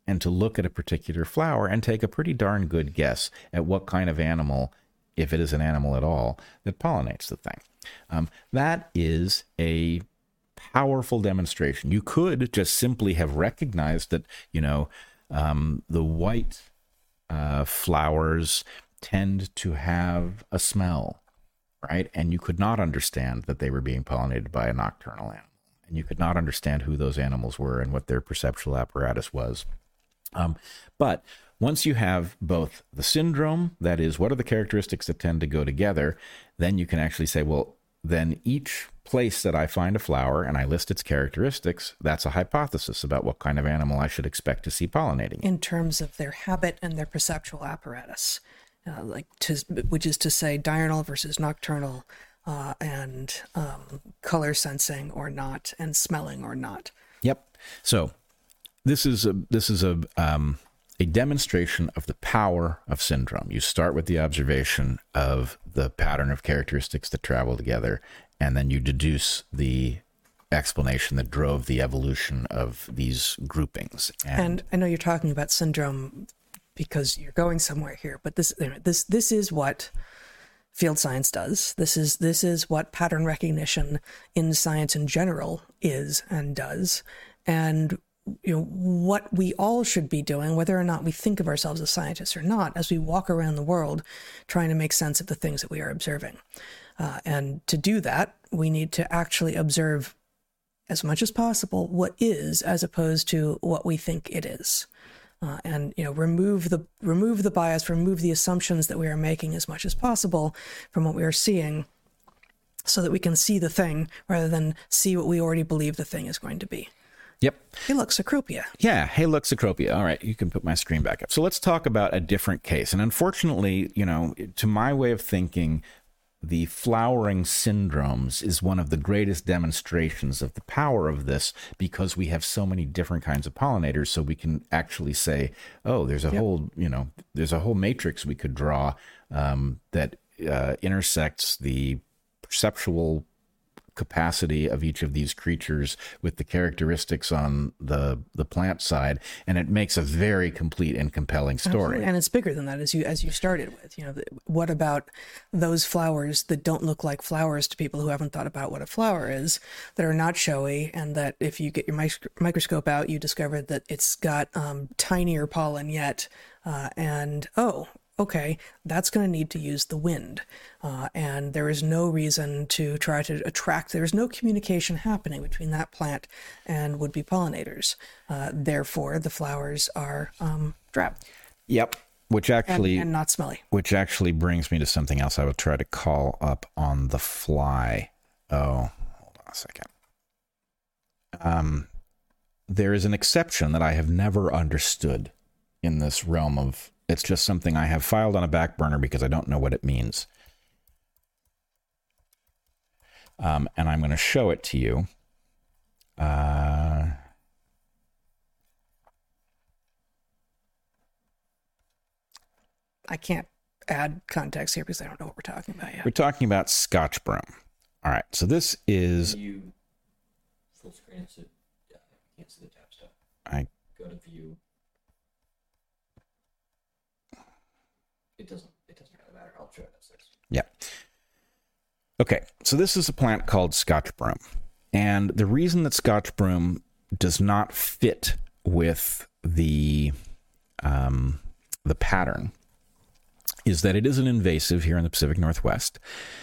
and to look at a particular flower and take a pretty darn good guess at what kind of animal, if it is an animal at all, that pollinates the thing. Um, that is a powerful demonstration. You could just simply have recognized that, you know, um, the white uh, flowers tend to have a smell, right? And you could not understand that they were being pollinated by a nocturnal animal. And you could not understand who those animals were and what their perceptual apparatus was. Um, but once you have both the syndrome, that is, what are the characteristics that tend to go together, then you can actually say, well, then each place that I find a flower and I list its characteristics, that's a hypothesis about what kind of animal I should expect to see pollinating. In terms of their habit and their perceptual apparatus, uh, like to, which is to say diurnal versus nocturnal, uh, and um, color sensing or not, and smelling or not. Yep. So this is a this is a um, a demonstration of the power of syndrome. You start with the observation of the pattern of characteristics that travel together, and then you deduce the explanation that drove the evolution of these groupings. And, And, I know you're talking about syndrome because you're going somewhere here, but this this this is what field science does. This is this is what pattern recognition in science in general is and does. And you know what we all should be doing, whether or not we think of ourselves as scientists or not, as we walk around the world trying to make sense of the things that we are observing. Uh, and to do that, we need to actually observe as much as possible what is, as opposed to what we think it is. Uh, and you know, remove the remove the bias, remove the assumptions that we are making as much as possible from what we are seeing, so that we can see the thing rather than see what we already believe the thing is going to be. yep. Hey, look, Cecropia. Yeah. Hey, look, Cecropia. All right. You can put my screen back up. So let's talk about a different case. And unfortunately, you know, to my way of thinking, the flowering syndromes is one of the greatest demonstrations of the power of this, because we have so many different kinds of pollinators. So we can actually say, oh, there's a Yep. whole, you know, there's a whole matrix we could draw um, that uh, intersects the perceptual capacity of each of these creatures with the characteristics on the the plant side, and it makes a very complete and compelling story. And it's bigger than that, as you as you started with. You know, what about those flowers that don't look like flowers to people who haven't thought about what a flower is, that are not showy, and that if you get your mic- microscope out, you discover that it's got um, tinier pollen yet, uh, and oh, okay, that's going to need to use the wind. Uh, and there is no reason to try to attract, there's no communication happening between that plant and would-be pollinators. Uh, therefore, the flowers are um, drab. Yep. Which actually, and, and not smelly. Which actually brings me to something else I will try to call up on the fly. Oh, hold on a second. Um, there is an exception that I have never understood in this realm of, it's just something I have filed on a back burner because I don't know what it means. Um, and I'm going to show it to you. Uh, I can't add context here because I don't know what we're talking about yet. We're talking about Scotch broom. All right, so this is... You full screen it, so yeah, you can't see the tab stuff. I Go to view. It doesn't. It doesn't really matter. I'll show it as this. Yeah. Okay, so this is a plant called Scotch broom. And the reason that Scotch broom does not fit with the um, the pattern is that it is an invasive here in the Pacific Northwest.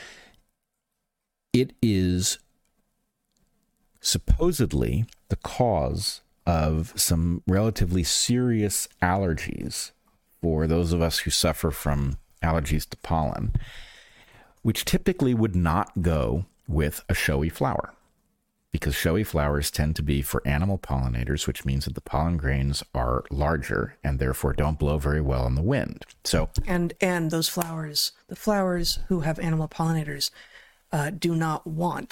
It is supposedly the cause of some relatively serious allergies for those of us who suffer from allergies to pollen, which typically would not go with a showy flower, because showy flowers tend to be for animal pollinators, which means that the pollen grains are larger and therefore don't blow very well in the wind. So, And and those flowers, the flowers who have animal pollinators, uh, do not want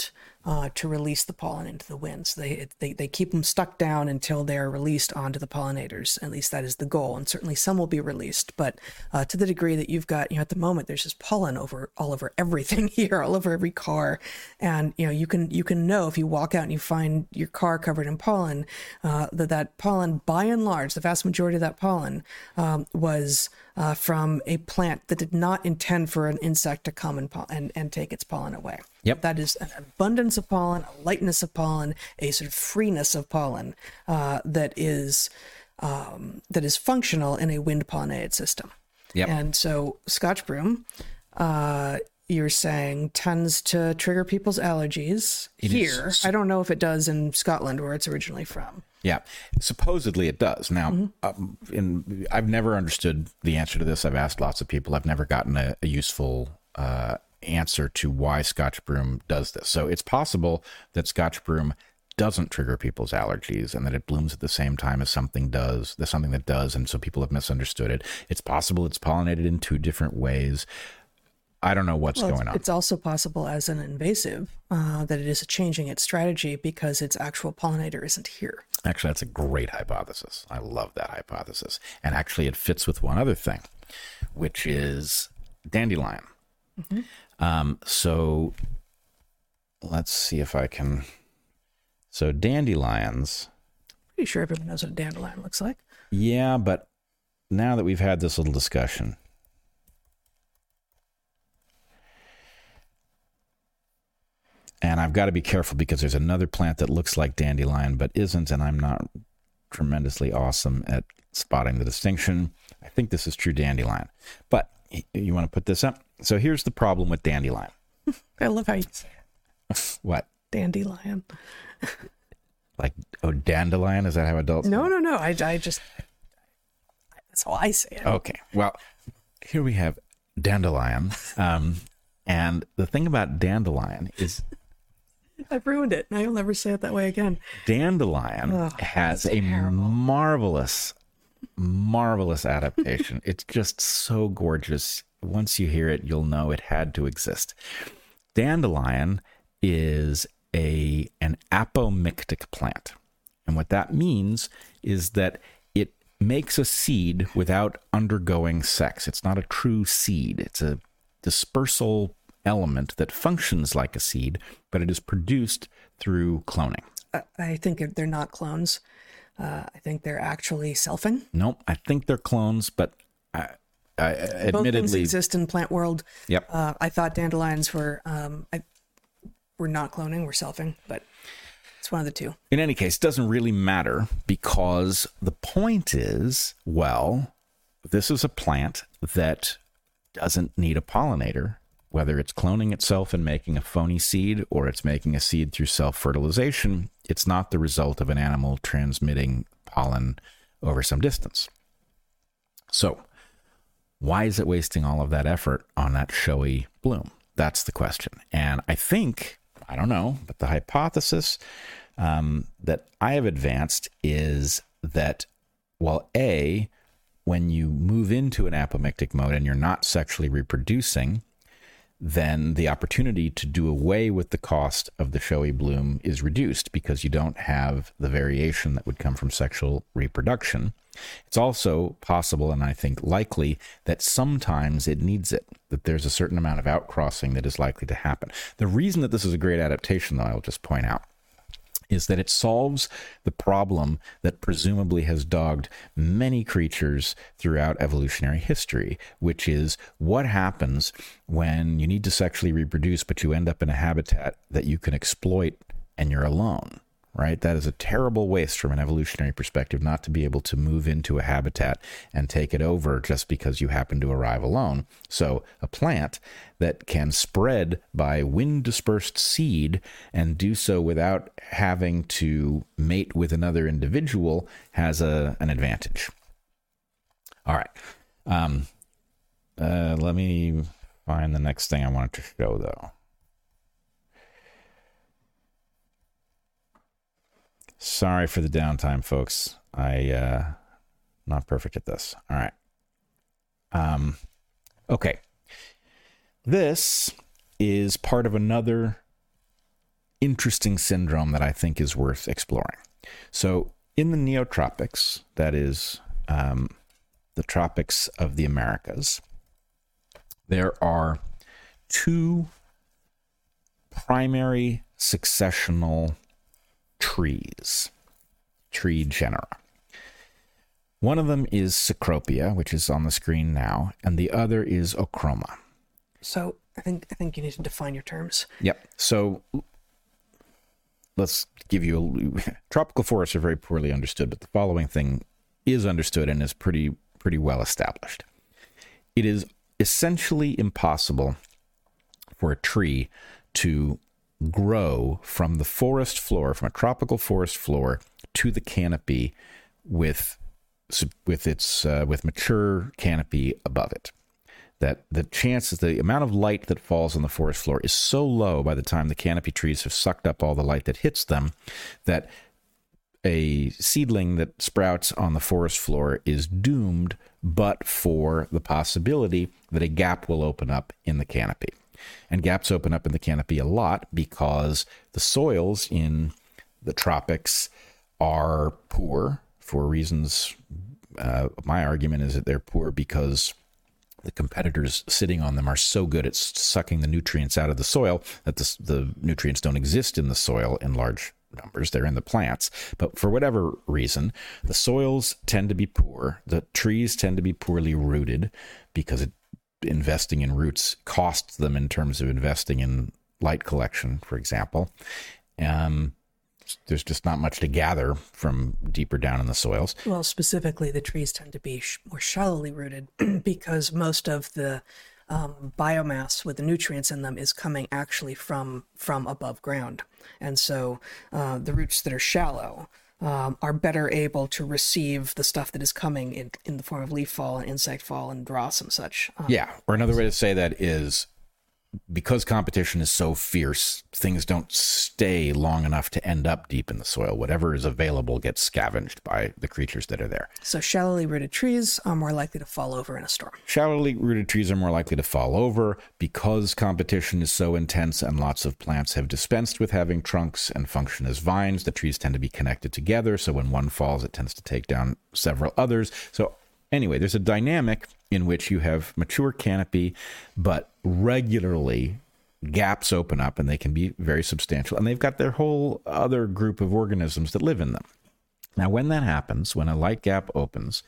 uh, to release the pollen into the wind. So they, they, they keep them stuck down until they're released onto the pollinators. At least that is the goal. And certainly some will be released. But uh, to the degree that you've got, you know, at the moment, there's just pollen over all over everything here, all over every car. And, you know, you can you can know if you walk out and you find your car covered in pollen, uh, that that pollen, by and large, the vast majority of that pollen um, was uh, from a plant that did not intend for an insect to come and, po- and, and take its pollen away. Yep. That is an abundance of pollen, a lightness of pollen, a sort of freeness of pollen uh, that is um, that is functional in a wind pollinated system. Yep. And so Scotch broom, uh, you're saying, tends to trigger people's allergies It here. is- I don't know if it does in Scotland, where it's originally from. Yeah, supposedly it does. Now, Mm-hmm. um, in, I've never understood the answer to this. I've asked lots of people. I've never gotten a, a useful uh, answer to why Scotch broom does this. So it's possible that Scotch broom doesn't trigger people's allergies and that it blooms at the same time as something does. There's something that does, and so people have misunderstood it. It's possible it's pollinated in two different ways. I don't know what's Well, going it's, on. it's also possible as an invasive uh, that it is changing its strategy because its actual pollinator isn't here. Actually, that's a great hypothesis. I love that hypothesis. And actually, it fits with one other thing, which is dandelion. Mm-hmm. Um, so let's see if I can. So dandelions. Pretty sure everyone knows what a dandelion looks like. Yeah, but now that we've had this little discussion, and I've got to be careful because there's another plant that looks like dandelion but isn't, and I'm not tremendously awesome at spotting the distinction. I think this is true dandelion. But you want to put this up? So here's the problem with dandelion. I love how you say it. What? Dandelion. Like, oh, dandelion? Is that how adults No, no, no. I, I just, that's how I say it. Okay. Well, here we have dandelion. Um, and the thing about dandelion is I've ruined it. I'll never say it that way again. dandelion Oh, has that's a terrible. marvelous, marvelous adaptation. It's just so gorgeous. Once you hear it, you'll know it had to exist. Dandelion is a an apomictic plant. And what that means is that it makes a seed without undergoing sex. It's not a true seed. It's a dispersal element that functions like a seed, but it is produced through cloning. I, I think they're not clones. Uh, I think they're actually selfing. Nope, I think they're clones, but I, I Both things admittedly, exist in plant world. yep. Uh, I thought dandelions were um, I, were not cloning, were selfing, but it's one of the two. In any case, it doesn't really matter because the point is, well, this is a plant that doesn't need a pollinator, whether it's cloning itself and making a phony seed or it's making a seed through self-fertilization. It's not the result of an animal transmitting pollen over some distance. So why is it wasting all of that effort on that showy bloom? That's the question. And I think, I don't know, but the hypothesis um, that I have advanced is that, well, A, when you move into an apomictic mode and you're not sexually reproducing, then the opportunity to do away with the cost of the showy bloom is reduced because you don't have the variation that would come from sexual reproduction. It's also possible, and I think likely, that sometimes it needs it, that there's a certain amount of outcrossing that is likely to happen. The reason that this is a great adaptation, though, I'll just point out, is that it solves the problem that presumably has dogged many creatures throughout evolutionary history, which is what happens when you need to sexually reproduce, but you end up in a habitat that you can exploit and you're alone, right? That is a terrible waste from an evolutionary perspective, not to be able to move into a habitat and take it over just because you happen to arrive alone. So a plant that can spread by wind-dispersed seed and do so without having to mate with another individual has a, an advantage. All right. Um, uh, let me find the next thing I wanted to show, though. Sorry for the downtime, folks. I uh not perfect at this. All right. Um okay. This is part of another interesting syndrome that I think is worth exploring. So in the neotropics, that is um, the tropics of the Americas, there are two primary successional trees, tree genera. One of them is Cecropia, which is on the screen now, and the other is Ochroma. So I think I think you need to define your terms. Yep. So let's give you a tropical forests are very poorly understood, but the following thing is understood and is pretty pretty well established. It is essentially impossible for a tree to grow from the forest floor, from a tropical forest floor to the canopy with with its uh, with mature canopy above it. That the chances, the amount of light that falls on the forest floor is so low by the time the canopy trees have sucked up all the light that hits them, that a seedling that sprouts on the forest floor is doomed, but for the possibility that a gap will open up in the canopy. And gaps open up in the canopy a lot because the soils in the tropics are poor for reasons. Uh, my argument is that they're poor because the competitors sitting on them are so good at sucking the nutrients out of the soil that the, the nutrients don't exist in the soil in large numbers. They're in the plants. But for whatever reason, the soils tend to be poor. The trees tend to be poorly rooted because it, investing in roots costs them in terms of investing in light collection, for example. Um, there's just not much to gather from deeper down in the soils. Well, specifically, the trees tend to be sh- more shallowly rooted because most of the um, biomass with the nutrients in them is coming actually from from above ground. And so uh, the roots that are shallow um, are better able to receive the stuff that is coming in, in the form of leaf fall and insect fall and dross and such. Um, yeah, or another way to say that is, because competition is so fierce, things don't stay long enough to end up deep in the soil. Whatever is available gets scavenged by the creatures that are there. So shallowly rooted trees are more likely to fall over in a storm. Shallowly rooted trees are more likely to fall over because competition is so intense and lots of plants have dispensed with having trunks and function as vines. The trees tend to be connected together, so when one falls, it tends to take down several others. So anyway, there's a dynamic in which you have mature canopy, but regularly gaps open up, and they can be very substantial. And they've got their whole other group of organisms that live in them. Now, when that happens, when a light gap opens,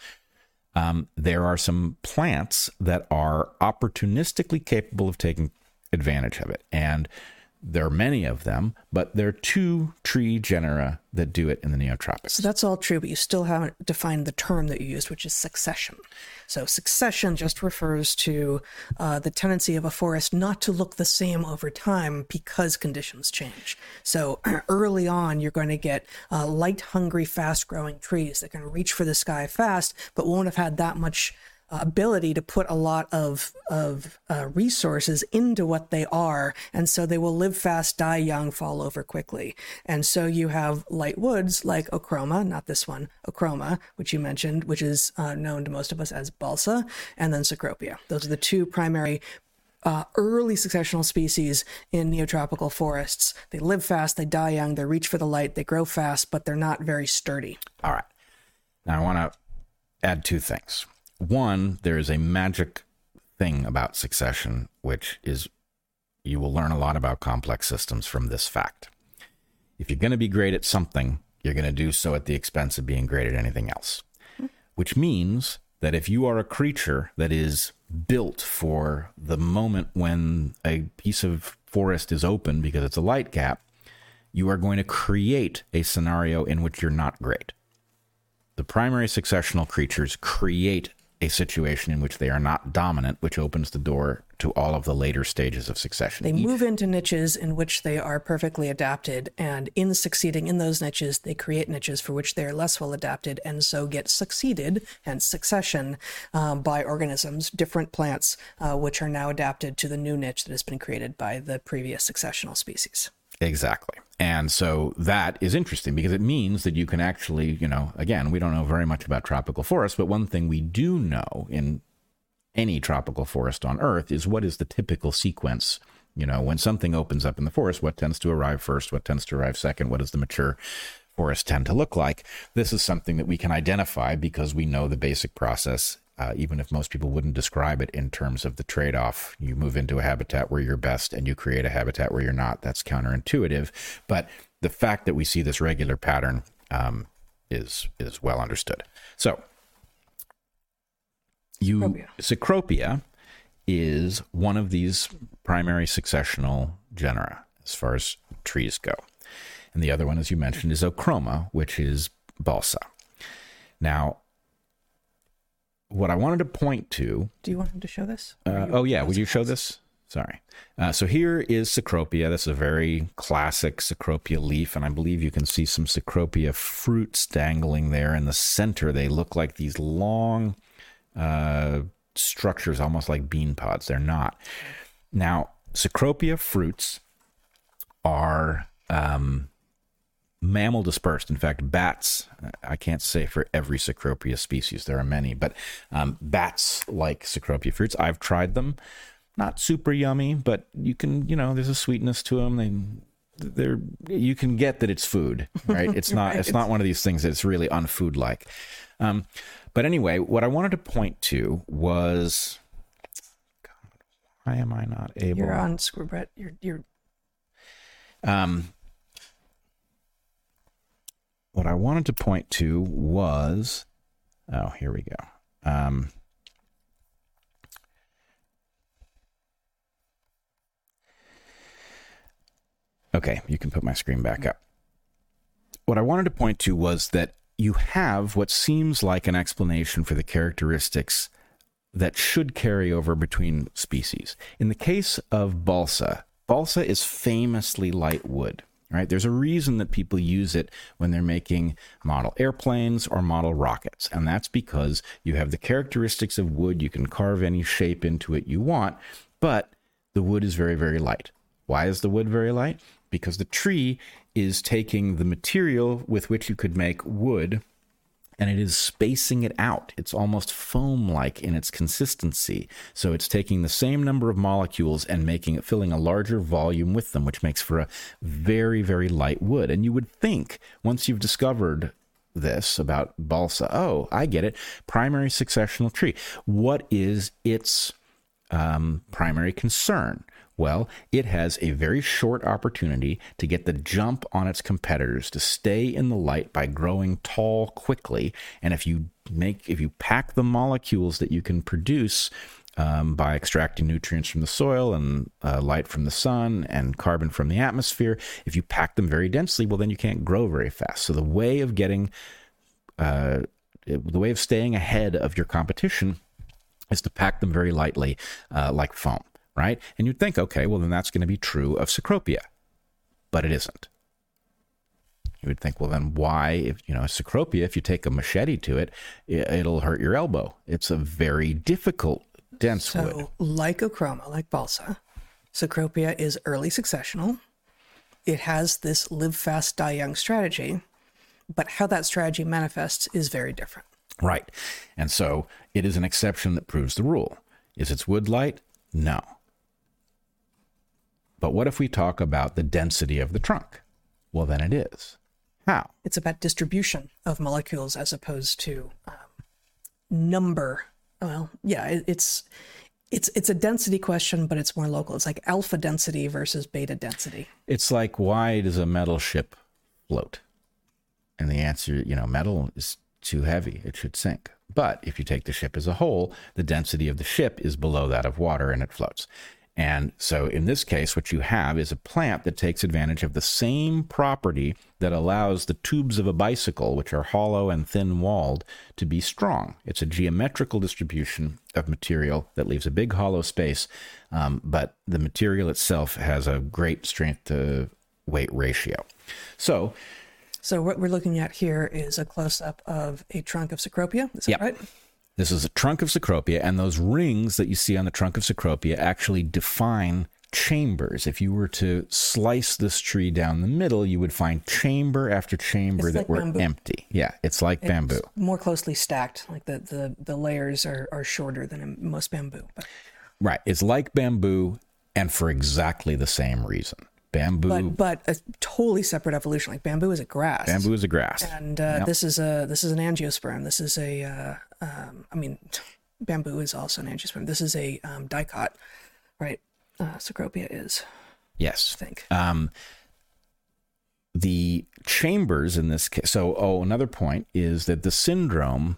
um, there are some plants that are opportunistically capable of taking advantage of it. And there are many of them, but there are two tree genera that do it in the neotropics. So that's all true, but you still haven't defined the term that you used, which is succession. So succession just refers to uh, the tendency of a forest not to look the same over time because conditions change. So early on, you're going to get uh, light-hungry, fast-growing trees that can reach for the sky fast, but won't have had that much Uh, ability to put a lot of of uh, resources into what they are, and so they will live fast, die young, fall over quickly. And so you have light woods like Ochroma, not this one, Ochroma, which you mentioned, which is uh, known to most of us as balsa, and then Cecropia. Those are the two primary uh, early successional species in neotropical forests. They live fast, they die young, they reach for the light, they grow fast, but they're not very sturdy. All right. Now I want to add two things. One, there is a magic thing about succession, which is you will learn a lot about complex systems from this fact. If you're going to be great at something, you're going to do so at the expense of being great at anything else. Mm-hmm. Which means that if you are a creature that is built for the moment when a piece of forest is open because it's a light gap, you are going to create a scenario in which you're not great. The primary successional creatures create a situation in which they are not dominant, which opens the door to all of the later stages of succession. They move into niches in which they are perfectly adapted, and in succeeding in those niches, they create niches for which they are less well adapted, and so get succeeded, hence succession, um, by organisms, different plants, uh, which are now adapted to the new niche that has been created by the previous successional species. Exactly. And so that is interesting because it means that you can actually, you know, again, we don't know very much about tropical forests, but one thing we do know in any tropical forest on Earth is what is the typical sequence You know, when something opens up in the forest, what tends to arrive first? What tends to arrive second? What does the mature forest tend to look like? This is something that we can identify because we know the basic process, uh, even if most people wouldn't describe it in terms of the trade-off. You move into a habitat where you're best and you create a habitat where you're not. That's counterintuitive. But the fact that we see this regular pattern um, is, is well understood. So you, Cecropia. Cecropia is one of these primary successional genera as far as trees go. And the other one, as you mentioned, is Ochroma, which is balsa. Now, what I wanted to point to... Do you want him to show this? Uh, oh, yeah. Would you show this? Sorry. Uh, so here is Cecropia. This is a very classic Cecropia leaf, and I believe you can see some Cecropia fruits dangling there in the center. They look like these long... Uh, structures almost like bean pods. They're not. Now, Cecropia fruits are um, mammal dispersed. In fact, bats, I can't say for every Cecropia species, there are many, but um, bats like Cecropia fruits. I've tried them. Not super yummy, but you can, you know, there's a sweetness to them. They, they're, you can get that it's food, right? It's not, right. It's not one of these things that's really unfood-like. Um, But anyway, what I wanted to point to was, God, why am I not able? You're on Square, Brett. You're, you're. Um, what I wanted to point to was, oh, here we go. Um, okay, you can put my screen back up. What I wanted to point to was that you have what seems like an explanation for the characteristics that should carry over between species. In the case of balsa, balsa is famously light wood, right? There's a reason that people use it when they're making model airplanes or model rockets, and that's because you have the characteristics of wood. You can carve any shape into it you want, but the wood is very, very light. Why is the wood very light? Because the tree is taking the material with which you could make wood and it is spacing it out. It's almost foam-like in its consistency. So it's taking the same number of molecules and making it, filling a larger volume with them, which makes for a very, very light wood. And you would think, once you've discovered this about balsa, oh, I get it, primary successional tree. What is its um, primary concern? Well, it has a very short opportunity to get the jump on its competitors, to stay in the light by growing tall quickly. And if you make, if you pack the molecules that you can produce um, by extracting nutrients from the soil and uh, light from the sun and carbon from the atmosphere, if you pack them very densely, well, then you can't grow very fast. So the way of getting, uh, the way of staying ahead of your competition is to pack them very lightly, uh, like foam. Right? And you'd think, okay, well, then that's going to be true of Cecropia, but it isn't. You would think, well, then why, if you know, Cecropia, if you take a machete to it, it'll hurt your elbow. It's a very difficult, dense so, wood. So, like Ochroma, like balsa, Cecropia is early successional. It has this live fast, die young strategy, but how that strategy manifests is very different. Right. And so it is an exception that proves the rule. Is its wood light? No. But what if we talk about the density of the trunk? Well, then it is. How? It's about distribution of molecules as opposed to um, number. Well, yeah, it, it's it's it's a density question, but it's more local. It's like alpha density versus beta density. It's like, why does a metal ship float? And the answer, you know, metal is too heavy. It should sink. But if you take the ship as a whole, the density of the ship is below that of water and it floats. And so in this case, what you have is a plant that takes advantage of the same property that allows the tubes of a bicycle, which are hollow and thin-walled, to be strong. It's a geometrical distribution of material that leaves a big hollow space, um, but the material itself has a great strength-to-weight ratio. So, so what we're looking at here is a close-up of a trunk of Cecropia. Is that yep. right? This is a trunk of Cecropia, and those rings that you see on the trunk of Cecropia actually define chambers. If you were to slice this tree down the middle, you would find chamber after chamber it's that like were bamboo. empty. Yeah, it's like it's bamboo. More closely stacked, like the, the, the layers are, are shorter than in most bamboo. But. Right, it's like bamboo, and for exactly the same reason. Bamboo, but but a totally separate evolution. Like bamboo is a grass. Bamboo is a grass, and uh, yep. this is a this is an angiosperm. This is a uh, um, I mean, bamboo is also an angiosperm. This is a um, dicot, right? Uh, Cecropia is. Yes. I think. Um, the chambers in this case. So, oh, another point is that the syndrome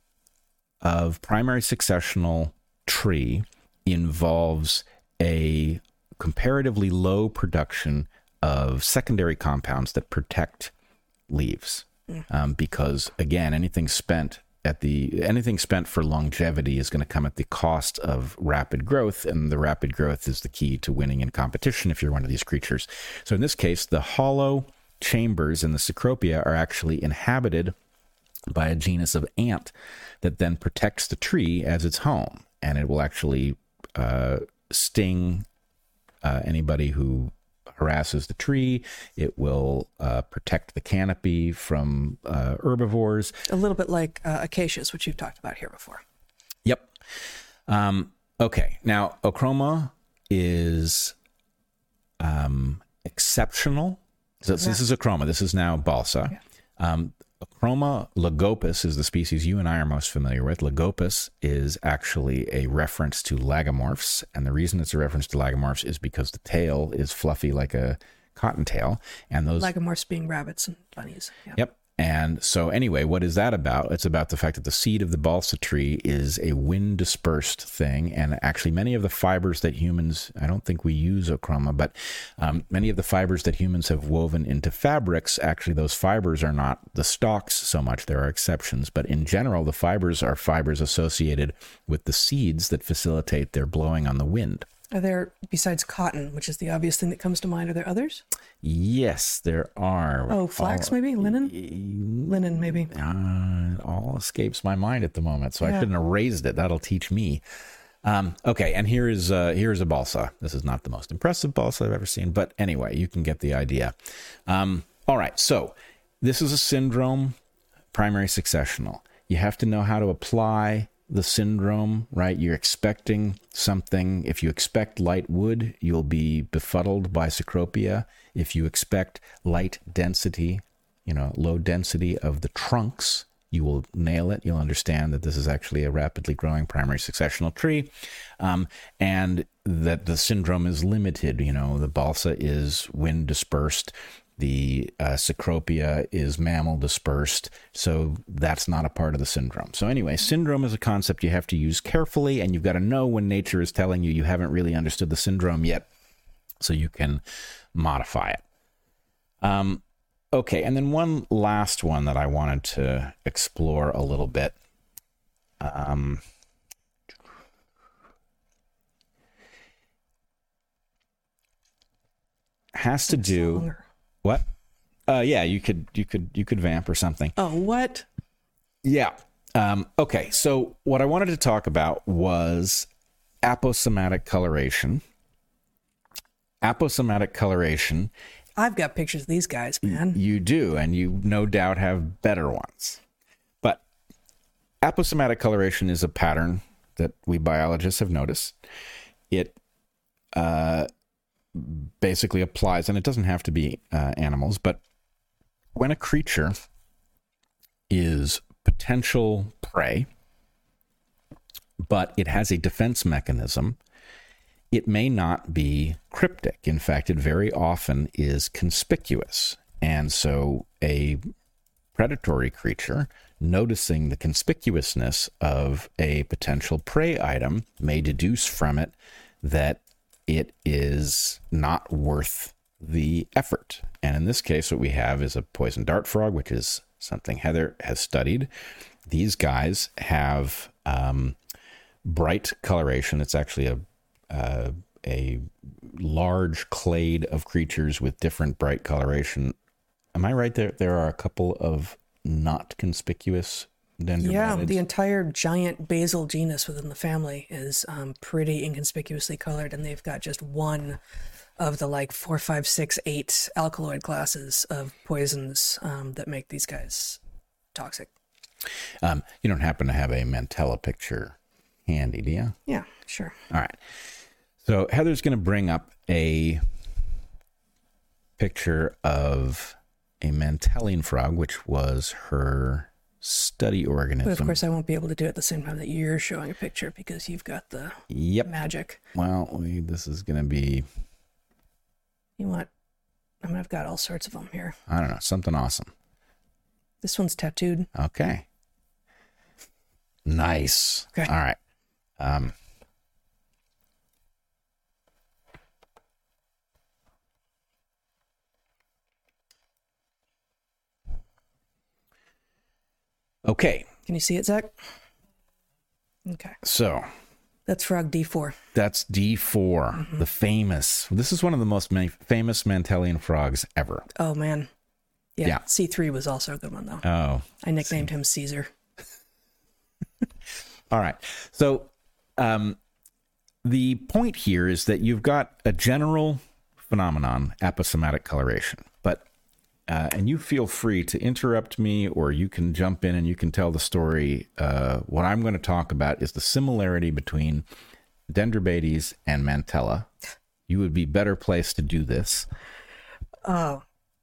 of primary successional tree involves a comparatively low production of secondary compounds that protect leaves. Mm. Um, because again, anything spent at the anything spent for longevity is going to come at the cost of rapid growth, and the rapid growth is the key to winning in competition if you're one of these creatures. So in this case, the hollow chambers in the Cecropia are actually inhabited by a genus of ant that then protects the tree as its home, and it will actually uh, sting Uh, anybody who harasses the tree. It will uh, protect the canopy from uh, herbivores. A little bit like uh, acacias, which you've talked about here before. Yep. Um, okay. Now, Ochroma is um, exceptional. So yeah. This is Ochroma. This is now balsa. Yeah. Um, Ochroma lagopus is the species you and I are most familiar with. Lagopus is actually a reference to lagomorphs, and the reason it's a reference to lagomorphs is because the tail is fluffy like a cottontail, and those lagomorphs being rabbits and bunnies. Yeah. Yep. And so anyway, what is that about? It's about the fact that the seed of the balsa tree is a wind dispersed thing. And actually many of the fibers that humans, I don't think we use Ochroma, but um, many of the fibers that humans have woven into fabrics, actually those fibers are not the stalks so much. There are exceptions, but in general, the fibers are fibers associated with the seeds that facilitate their blowing on the wind. Are there, besides cotton, which is the obvious thing that comes to mind, are there others? Yes, there are. Oh, flax all, maybe? Linen? Linen maybe. Uh, it all escapes my mind at the moment, so yeah. I shouldn't have raised it. That'll teach me. Um, okay, and here is, uh, here is a balsa. This is not the most impressive balsa I've ever seen, but anyway, you can get the idea. Um, all right, so this is a syndrome, primary successional. You have to know how to apply the syndrome, right? You're expecting something. If you expect light wood, you'll be befuddled by Cecropia. If you expect light density, you know, low density of the trunks, you will nail it. You'll understand that this is actually a rapidly growing primary successional tree, um, and that the syndrome is limited. You know, the balsa is wind dispersed. The uh, Cecropia is mammal dispersed, so that's not a part of the syndrome. So anyway, syndrome is a concept you have to use carefully, and you've got to know when nature is telling you you haven't really understood the syndrome yet, so you can modify it. Um, okay, and then one last one that I wanted to explore a little bit. Um, has to do... What? Uh, yeah, you could, you could, you could vamp or something. Oh, what? Yeah. Um, okay. So what I wanted to talk about was aposematic coloration. Aposematic coloration. I've got pictures of these guys, man. You do, and you no doubt have better ones. But aposematic coloration is a pattern that we biologists have noticed. It, uh, basically applies, and it doesn't have to be uh, animals, but when a creature is potential prey, but it has a defense mechanism, it may not be cryptic. In fact, it very often is conspicuous. And so a predatory creature, noticing the conspicuousness of a potential prey item, may deduce from it that it is not worth the effort. And in this case, what we have is a poison dart frog, which is something Heather has studied. These guys have um, bright coloration. It's actually a uh, a large clade of creatures with different bright coloration. Am I right there? There are a couple of not conspicuous dendromatids. Yeah, the entire giant basil genus within the family is um, pretty inconspicuously colored, and they've got just one of the like four, five, six, eight alkaloid classes of poisons um, that make these guys toxic. Um, you don't happen to have a Mantella picture handy, do you? Yeah, sure. All right. So Heather's going to bring up a picture of a Mantellian frog, which was her study organism. But of course, I won't be able to do it at the same time that you're showing a picture because you've got the Yep. magic. Well, we, this is going to be, You want? I mean, I've got all sorts of them here. I don't know, something awesome. This one's tattooed. Okay. Nice. Okay. All right. Um, okay. Can you see it, Zach? Okay. So That's frog D four. that's D four, Mm-hmm. the famous. This is one of the most ma- famous Mantellian frogs ever. Oh, man. Yeah. Yeah. C three was also a good one, though. Oh. I nicknamed him Caesar. All right. So um, the point here is that you've got a general phenomenon, aposematic coloration. But, uh, and you feel free to interrupt me, or you can jump in and you can tell the story. Uh, what I'm going to talk about is the similarity between Dendrobates and Mantella. You would be better placed to do this. Oh.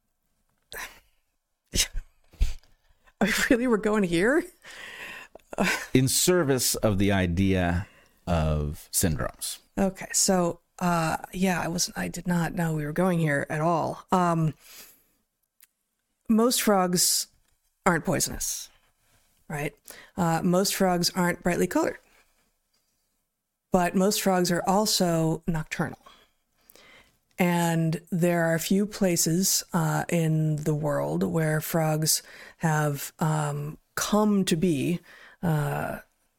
I really were going here? In service of the idea of syndromes. Okay, so uh yeah, I was I did not know we were going here at all. Um most frogs aren't poisonous, right? Uh most frogs aren't brightly colored. But most frogs are also nocturnal. And there are a few places uh, in the world where frogs have um, come to be uh,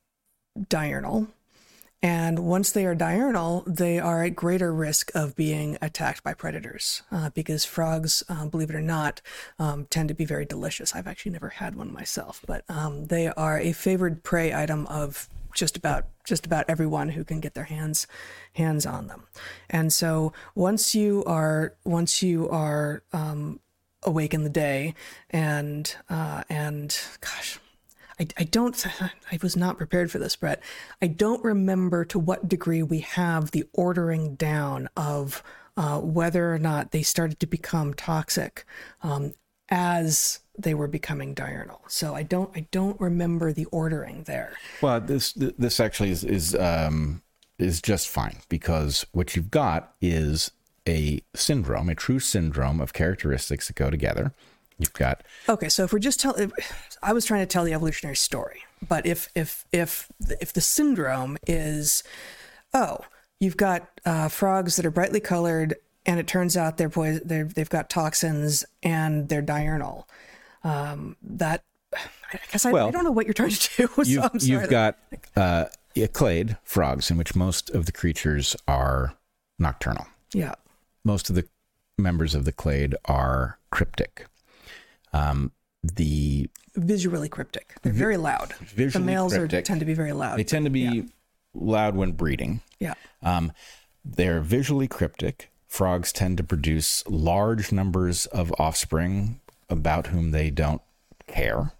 diurnal. And once they are diurnal, they are at greater risk of being attacked by predators uh, because frogs, uh, believe it or not, um, tend to be very delicious. I've actually never had one myself, but um, they are a favored prey item of just about just about everyone who can get their hands hands on them. And so once you are once you are um, awake in the day, and uh, and gosh. I, I don't, I was not prepared for this, Brett. I don't remember to what degree we have the ordering down of uh, whether or not they started to become toxic um, as they were becoming diurnal. So I don't, I don't remember the ordering there. Well, this this actually is is um, is just fine, because what you've got is a syndrome, a true syndrome of characteristics that go together. You've got okay. So if we're just telling, I was trying to tell the evolutionary story, but if if if if the syndrome is, oh, you've got uh, frogs that are brightly colored, and it turns out they're poison, they're they've got toxins, and they're diurnal. Um, that I guess I, Well, I don't know what you're trying to do. So you've, I'm sorry. you've got uh, clade frogs, in which most of the creatures are nocturnal. yeah. Most of the members of the clade are cryptic. Um, the Visually cryptic. They're very loud. The visually males are, cryptic. tend to be very loud. They tend to be yeah. loud when breeding. Yeah. Um, they're visually cryptic. Frogs tend to produce large numbers of offspring about whom they don't care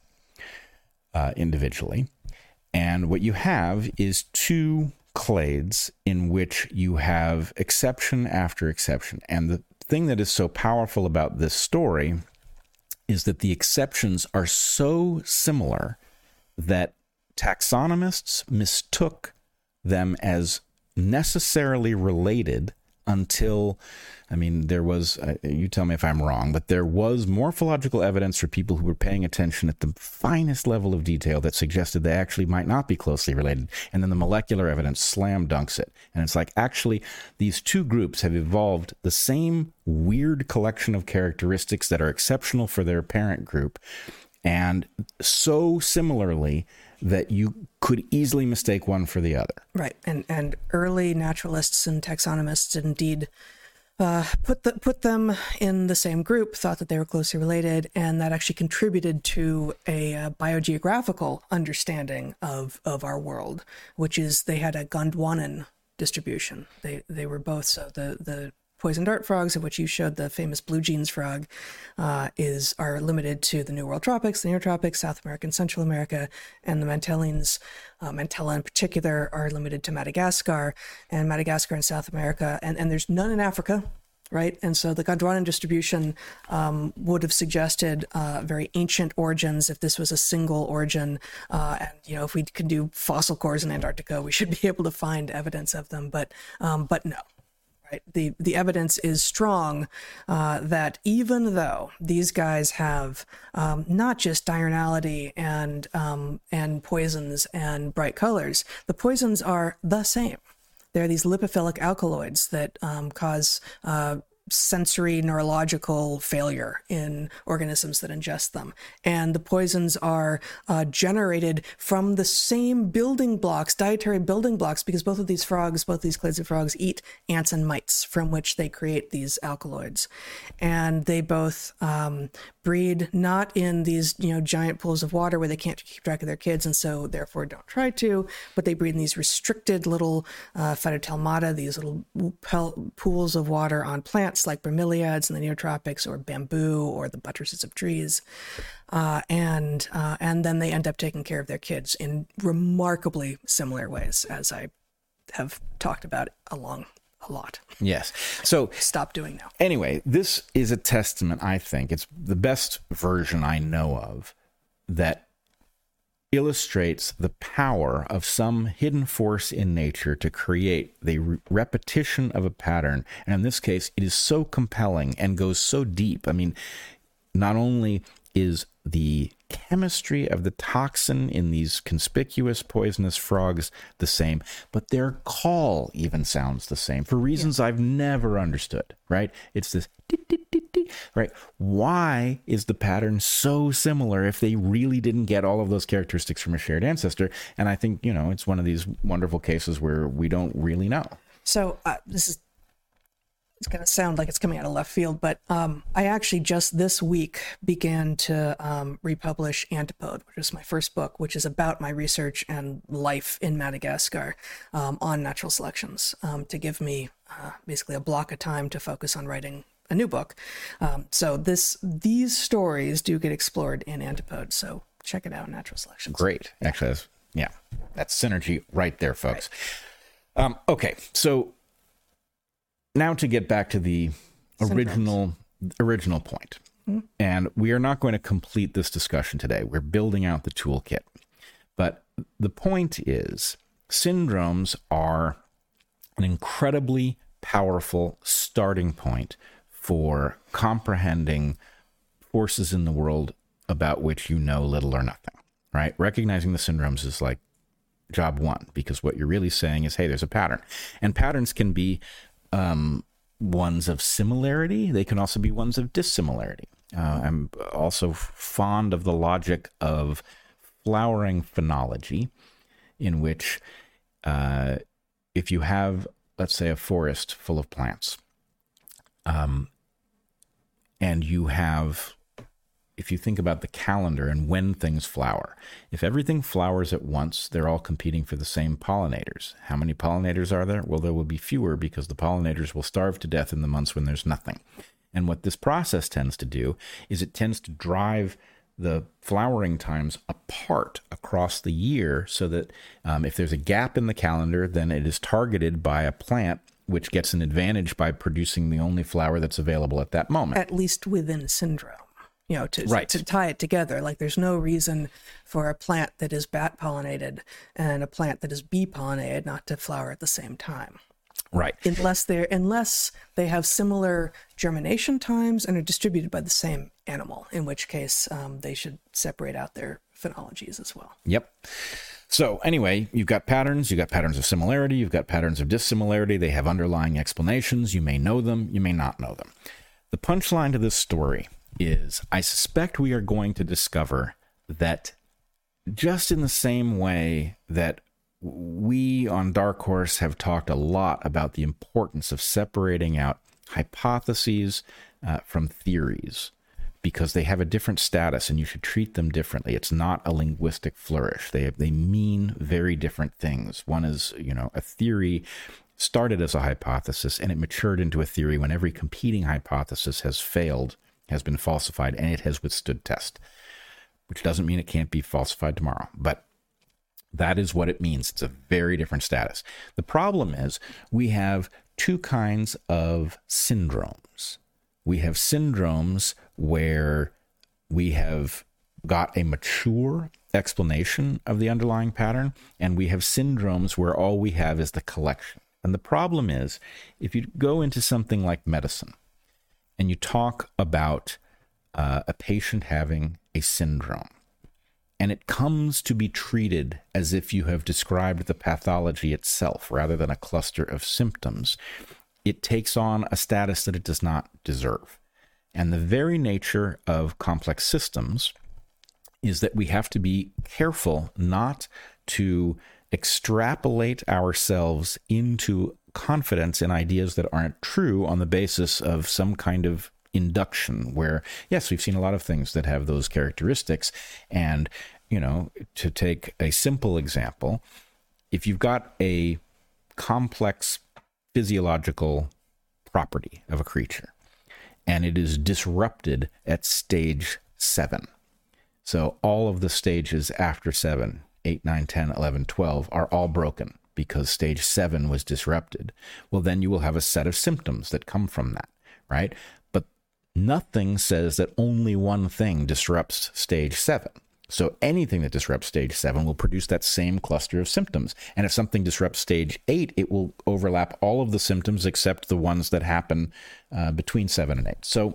uh, individually. And what you have is two clades in which you have exception after exception. And the thing that is so powerful about this story is that the exceptions are so similar that taxonomists mistook them as necessarily related until, I mean, there was, uh, you tell me if I'm wrong, but there was morphological evidence for people who were paying attention at the finest level of detail that suggested they actually might not be closely related. And then the molecular evidence slam dunks it. And it's like, actually, these two groups have evolved the same weird collection of characteristics that are exceptional for their parent group, and so similarly that you could easily mistake one for the other. Right, and and early naturalists and taxonomists indeed uh, put the, put them in the same group, thought that they were closely related, and that actually contributed to a uh, biogeographical understanding of of our world, which is they had a Gondwanan distribution. They they were both so the the poison dart frogs, of which you showed the famous blue jeans frog, uh, is are limited to the New World tropics, the Neotropics, South America and Central America, and the Mantellines, uh, Mantella in particular, are limited to Madagascar, and Madagascar and South America, and, and there's none in Africa. Right, and so the Gondwanan distribution um, would have suggested uh, very ancient origins if this was a single origin. Uh, and you know, if we can do fossil cores in Antarctica, we should be able to find evidence of them. But um, but no, right? The the evidence is strong uh, that even though these guys have um, not just diurnality and um, and poisons and bright colors, the poisons are the same. There are these lipophilic alkaloids that um, cause uh, sensory neurological failure in organisms that ingest them. And the poisons are uh, generated from the same building blocks, dietary building blocks, because both of these frogs, both these clades of frogs, eat ants and mites from which they create these alkaloids. And they both um, breed not in these, you know, giant pools of water where they can't keep track of their kids and so therefore don't try to, but they breed in these restricted little uh, phytotelmata, these little pools of water on plants like bromeliads in the neotropics, or bamboo, or the buttresses of trees. Uh, and uh, and then they end up taking care of their kids in remarkably similar ways, as I have talked about along a lot. Yes. So stop doing now. Anyway, this is a testament, I think. It's the best version I know of that illustrates the power of some hidden force in nature to create the re- repetition of a pattern. And in this case, it is so compelling and goes so deep. I mean, not only is the chemistry of the toxin in these conspicuous poisonous frogs the same, but their call even sounds the same for reasons yeah. I've never understood, right? It's this right? Why is the pattern so similar if they really didn't get all of those characteristics from a shared ancestor? And I think, you know, it's one of these wonderful cases where we don't really know. So uh, this is, it's going to sound like it's coming out of left field, but um, I actually just this week began to um, republish Antipode, which is my first book, which is about my research and life in Madagascar um, on natural selections, um, to give me uh, basically a block of time to focus on writing a new book. Um, so this these stories do get explored in Antipode, so check it out, Natural Selections. Great. Actually, that's, yeah, that's synergy right there, folks. Right. Um, okay, so now to get back to the original original point. Mm-hmm. And we are not going to complete this discussion today. We're building out the toolkit. But the point is, syndromes are an incredibly powerful starting point for comprehending forces in the world about which you know little or nothing, right? Recognizing the syndromes is like job one, because what you're really saying is, hey, there's a pattern. And patterns can be um, ones of similarity. They can also be ones of dissimilarity. Uh, I'm also fond of the logic of flowering phenology, in which uh, if you have, let's say, a forest full of plants, um, and you have, if you think about the calendar and when things flower, if everything flowers at once, they're all competing for the same pollinators. How many pollinators are there? Well, there will be fewer, because the pollinators will starve to death in the months when there's nothing. And what this process tends to do is it tends to drive the flowering times apart across the year, so that um, if there's a gap in the calendar, then it is targeted by a plant which gets an advantage by producing the only flower that's available at that moment. At least within syndrome, you know, to, right. to tie it together. Like, there's no reason for a plant that is bat pollinated and a plant that is bee pollinated not to flower at the same time. Right. Unless they're unless they have similar germination times and are distributed by the same animal, in which case um, they should separate out their phenologies as well. Yep. So anyway, you've got patterns, you've got patterns of similarity, you've got patterns of dissimilarity. They have underlying explanations. You may know them, you may not know them. The punchline to this story is, I suspect we are going to discover that just in the same way that we on Dark Horse have talked a lot about the importance of separating out hypotheses uh, from theories, because they have a different status and you should treat them differently. It's not a linguistic flourish. They they mean very different things. One is, you know, a theory started as a hypothesis and it matured into a theory when every competing hypothesis has failed, has been falsified, and it has withstood test, which doesn't mean it can't be falsified tomorrow, but that is what it means. It's a very different status. The problem is we have two kinds of syndromes. We have syndromes where we have got a mature explanation of the underlying pattern, and we have syndromes where all we have is the collection. And the problem is, if you go into something like medicine and you talk about uh, a patient having a syndrome, and it comes to be treated as if you have described the pathology itself rather than a cluster of symptoms, it takes on a status that it does not deserve. And the very nature of complex systems is that we have to be careful not to extrapolate ourselves into confidence in ideas that aren't true on the basis of some kind of induction where, yes, we've seen a lot of things that have those characteristics. And, you know, to take a simple example, if you've got a complex physiological property of a creature and it is disrupted at stage seven, so all of the stages after seven, eight, nine, ten, eleven, twelve are all broken because stage seven was disrupted. Well, then you will have a set of symptoms that come from that, right? But nothing says that only one thing disrupts stage seven. So anything that disrupts stage seven will produce that same cluster of symptoms. And if something disrupts stage eight, it will overlap all of the symptoms except the ones that happen uh, between seven and eight. So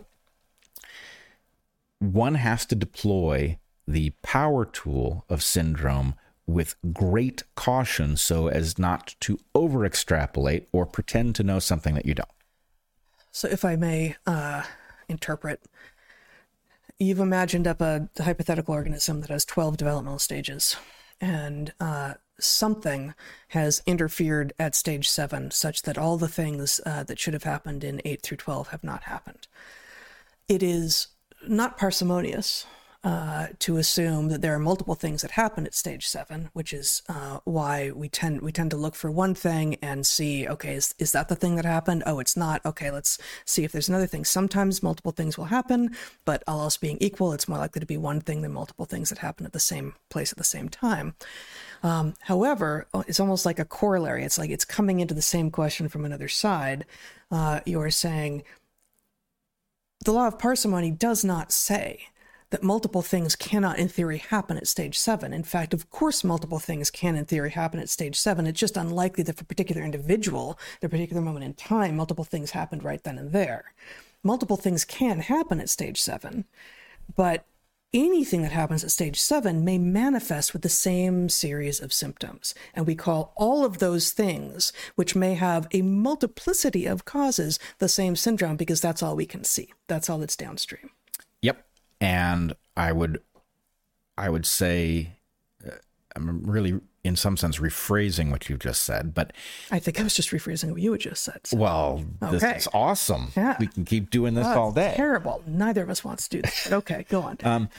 one has to deploy the power tool of syndrome with great caution so as not to over extrapolate or pretend to know something that you don't. So if I may uh, interpret, you've imagined up a hypothetical organism that has twelve developmental stages, and uh, something has interfered at stage seven such that all the things uh, that should have happened in eight through twelve have not happened. It is not parsimonious uh, to assume that there are multiple things that happen at stage seven, which is uh, why we tend we tend to look for one thing and see, okay, is, is that the thing that happened? Oh, it's not. Okay, let's see if there's another thing. Sometimes multiple things will happen, but all else being equal, it's more likely to be one thing than multiple things that happen at the same place at the same time. Um, however, it's almost like a corollary. It's like it's coming into the same question from another side. Uh, you're saying, the law of parsimony does not say that multiple things cannot, in theory, happen at stage seven. In fact, of course, multiple things can, in theory, happen at stage seven. It's just unlikely that for a particular individual, at a particular moment in time, multiple things happened right then and there. Multiple things can happen at stage seven, but anything that happens at stage seven may manifest with the same series of symptoms. And we call all of those things, which may have a multiplicity of causes, the same syndrome, because that's all we can see. That's all that's downstream. Yep. And I would, I would say, uh, I'm really, in some sense, rephrasing what you just said, but I think I was just rephrasing what you had just said. So. Well, this Okay. is awesome. Yeah. We can keep doing this Oh, all day. Terrible. Neither of us wants to do that. But okay, go on. Um,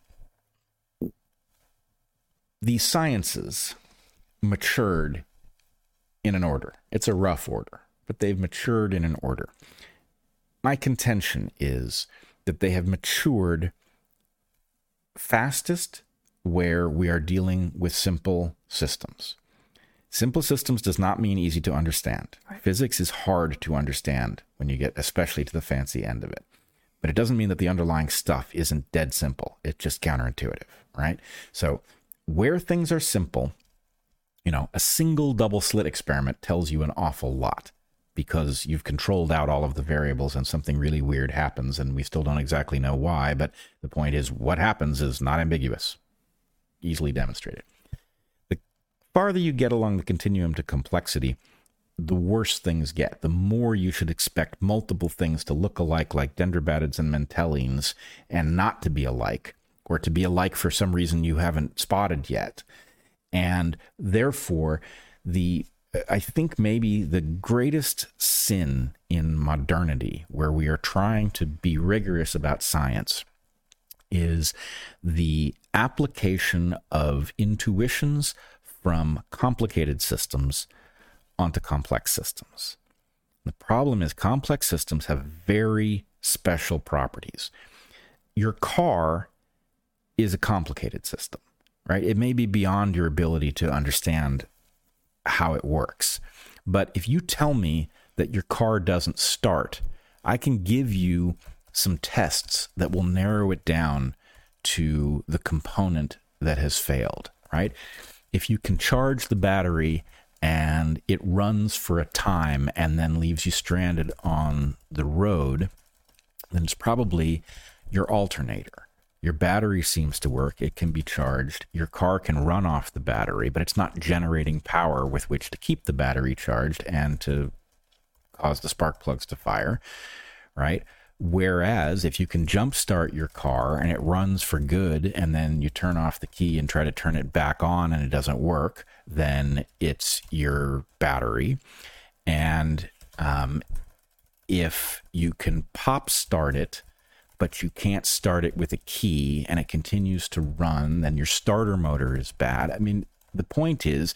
the sciences matured in an order. It's a rough order, but they've matured in an order. My contention is that they have matured fastest where we are dealing with simple systems. Simple systems does not mean easy to understand. Right. Physics is hard to understand when you get especially to the fancy end of it. But it doesn't mean that the underlying stuff isn't dead simple. It's just counterintuitive, right? So where things are simple, you know, a single double slit experiment tells you an awful lot because you've controlled out all of the variables and something really weird happens and we still don't exactly know why. But the point is what happens is not ambiguous, easily demonstrated. The farther you get along the continuum to complexity, the worse things get. The more you should expect multiple things to look alike, like dendrobatids and mentellines, and not to be alike, or to be alike for some reason you haven't spotted yet. And therefore, the I think maybe the greatest sin in modernity, where we are trying to be rigorous about science, is the application of intuitions from complicated systems onto complex systems. The problem is complex systems have very special properties. Your car is a complicated system, right? It may be beyond your ability to understand how it works. But if you tell me that your car doesn't start, I can give you some tests that will narrow it down to the component that has failed, right? If you can charge the battery and it runs for a time and then leaves you stranded on the road, then it's probably your alternator. Your battery seems to work. It can be charged. Your car can run off the battery, but it's not generating power with which to keep the battery charged and to cause the spark plugs to fire, right? Whereas if you can jumpstart your car and it runs for good, and then you turn off the key and try to turn it back on and it doesn't work, then it's your battery. And um, if you can pop start it, but you can't start it with a key and it continues to run, then your starter motor is bad. I mean, the point is,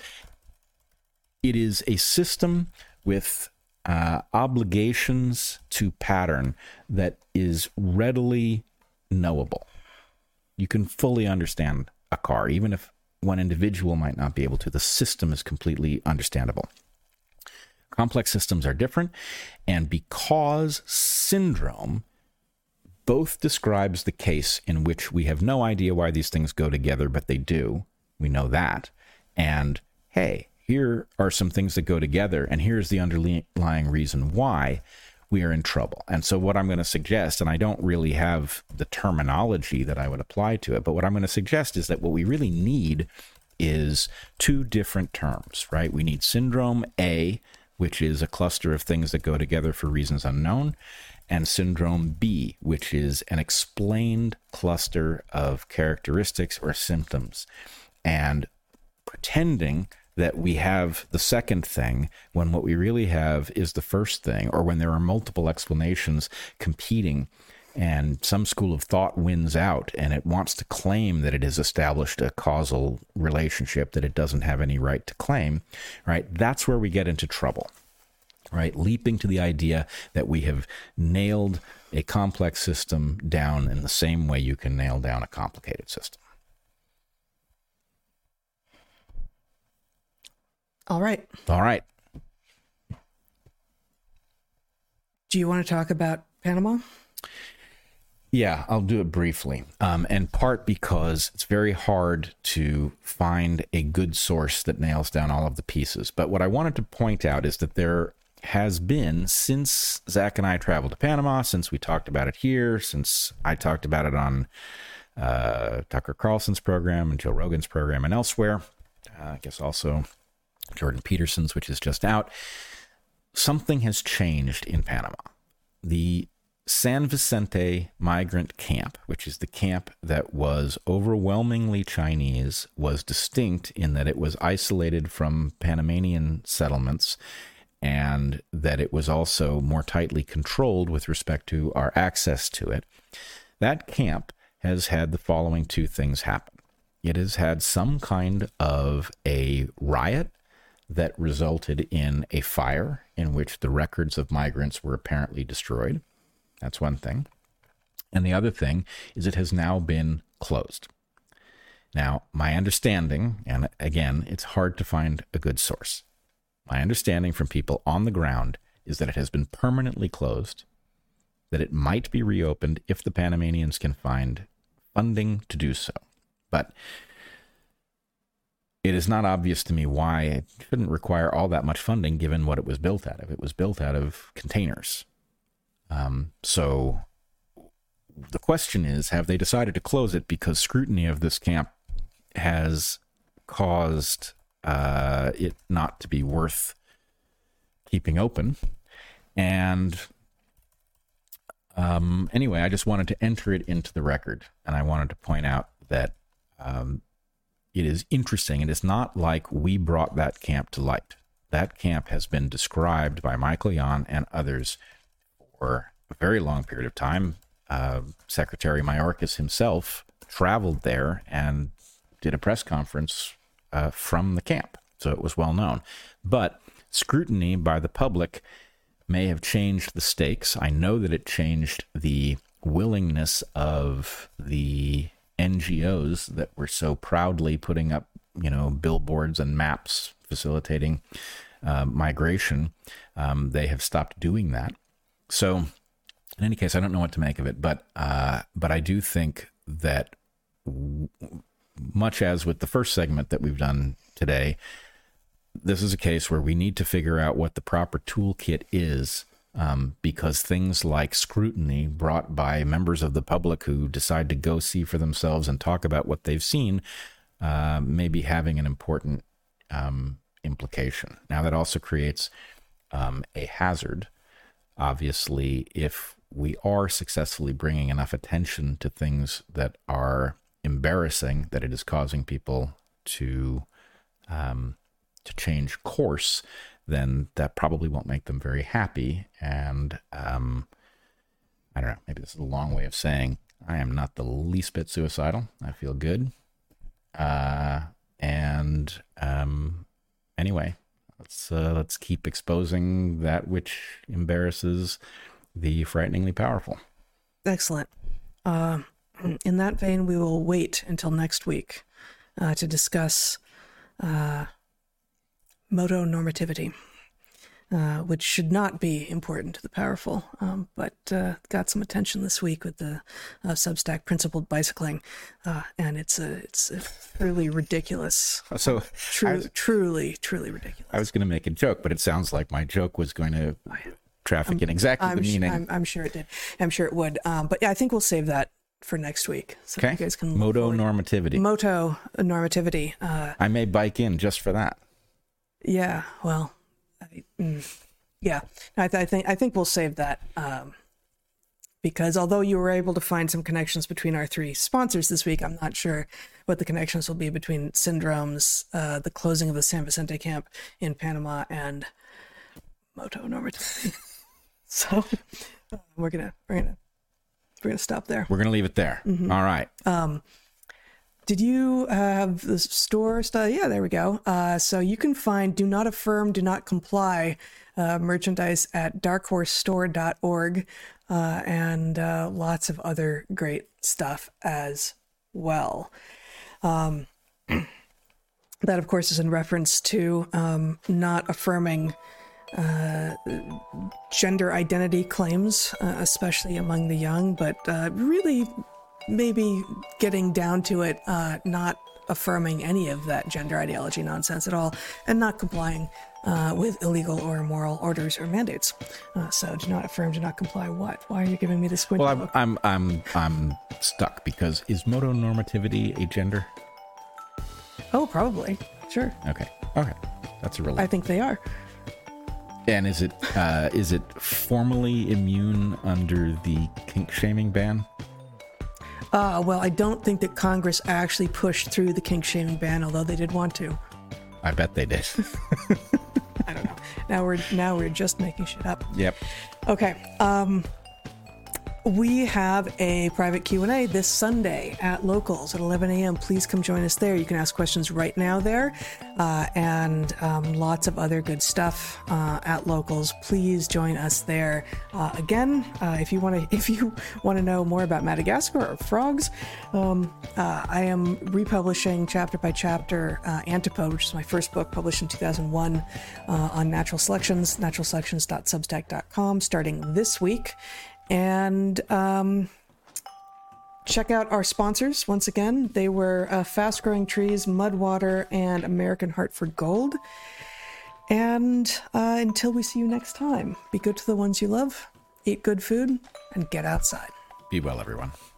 it is a system with uh, obligations to pattern that is readily knowable. You can fully understand a car, even if one individual might not be able to. The system is completely understandable. Complex systems are different, and because syndrome both describes the case in which we have no idea why these things go together, but they do. We know that. And hey, here are some things that go together, and here's the underlying reason why we are in trouble. And so what I'm going to suggest, and I don't really have the terminology that I would apply to it, but what I'm going to suggest is that what we really need is two different terms, right? We need syndrome A, which is a cluster of things that go together for reasons unknown, and syndrome B, which is an explained cluster of characteristics or symptoms. And pretending that we have the second thing when what we really have is the first thing, or when there are multiple explanations competing and some school of thought wins out and it wants to claim that it has established a causal relationship that it doesn't have any right to claim, right? That's where we get into trouble. Right, leaping to the idea that we have nailed a complex system down in the same way you can nail down a complicated system. All right. All right. Do you want to talk about Panama? Yeah, I'll do it briefly. Um, and part because it's very hard to find a good source that nails down all of the pieces. But what I wanted to point out is that there has been, since Zach and I traveled to Panama, since we talked about it here, since I talked about it on uh, Tucker Carlson's program and Joe Rogan's program and elsewhere, uh, I guess also Jordan Peterson's, which is just out, something has changed in Panama. The San Vicente migrant camp, which is the camp that was overwhelmingly Chinese, was distinct in that it was isolated from Panamanian settlements, and that it was also more tightly controlled with respect to our access to it. That camp has had the following two things happen. It has had some kind of a riot that resulted in a fire in which the records of migrants were apparently destroyed. That's one thing. And the other thing is it has now been closed. Now, my understanding, and again, it's hard to find a good source, my understanding from people on the ground is that it has been permanently closed, that it might be reopened if the Panamanians can find funding to do so. But it is not obvious to me why it shouldn't require all that much funding given what it was built out of. It was built out of containers. Um, so the question is, have they decided to close it because scrutiny of this camp has caused uh, it not to be worth keeping open? And um, anyway, I just wanted to enter it into the record, and I wanted to point out that um, it is interesting. It is not like we brought that camp to light. That camp has been described by Michael Yon and others for a very long period of time. Uh, Secretary Mayorkas himself traveled there and did a press conference uh, from the camp, so it was well known. But scrutiny by the public may have changed the stakes. I know that it changed the willingness of the N G Os that were so proudly putting up, you know, billboards and maps facilitating uh, migration. Um, they have stopped doing that. So in any case, I don't know what to make of it, but uh, but I do think that w- much as with the first segment that we've done today, this is a case where we need to figure out what the proper toolkit is, um, because things like scrutiny brought by members of the public who decide to go see for themselves and talk about what they've seen uh, may be having an important um, implication. Now, that also creates um, a hazard. Obviously, if we are successfully bringing enough attention to things that are embarrassing, that it is causing people to um, to change course, then that probably won't make them very happy. And um, I don't know, maybe this is a long way of saying I am not the least bit suicidal. I feel good. Uh, and um, anyway, let's uh, let's keep exposing that which embarrasses the frighteningly powerful. Excellent. Uh, in that vein, we will wait until next week uh, to discuss uh, motonormativity, uh, which should not be important to the powerful, um, but uh, got some attention this week with the uh, Substack Principled Bicycling, uh, and it's a it's a truly ridiculous. So True, was, truly, truly ridiculous. I was going to make a joke, but it sounds like my joke was going to Oh, yeah. traffic I'm, in exactly I'm the meaning. Sh- I'm, I'm sure it did. I'm sure it would. Um, but yeah, I think we'll save that for next week. So Okay. you guys can look forward. Motonormativity. Moto normativity. Uh, I may bike in just for that. yeah. Well, I, mm, yeah. I, th- I think I think we'll save that um, because although you were able to find some connections between our three sponsors this week, I'm not sure what the connections will be between Syndromes, uh, the closing of the San Vicente camp in Panama, and motonormativity. So uh, we're gonna we're gonna we're gonna stop there. We're going to leave it there. Mm-hmm. All right. Um, did you have the store stuff? Yeah, there we go. Uh, so you can find Do Not Affirm, Do Not Comply uh, merchandise at dark horse store dot org uh, and uh, lots of other great stuff as well. Um, that, of course, is in reference to um, not affirming uh, gender identity claims, uh, especially among the young, but uh, really maybe getting down to it, uh, not affirming any of that gender ideology nonsense at all, and not complying uh, with illegal or immoral orders or mandates. Uh, so do not affirm, do not comply. What? Why are you giving me the squinty Well, I'm, look? I'm I'm I'm stuck because is motonormativity a gender? Oh, probably. Sure. Okay. Okay. That's a relief. I think they are. And is it uh, is it formally immune under the kink shaming ban? Uh, well, I don't think that Congress actually pushed through the kink shaming ban, although they did want to. I bet they did. I don't know. Now we're now we're just making shit up. Yep. Okay. Um, we have a private Q and A this Sunday at Locals at eleven a.m. Please come join us there. You can ask questions right now there, uh, and um, lots of other good stuff uh, at Locals. Please join us there. Uh, again, uh, if you want to, if you want to know more about Madagascar or frogs, um, uh, I am republishing chapter by chapter uh, Antipode, which is my first book published in two thousand one uh, on natural selections. natural selections dot substack dot com, starting this week. And um, check out our sponsors once again. They were uh, Fast Growing Trees, Mudwater, and American Hartford Gold. And uh, until we see you next time, be good to the ones you love, eat good food, and get outside. Be well, everyone.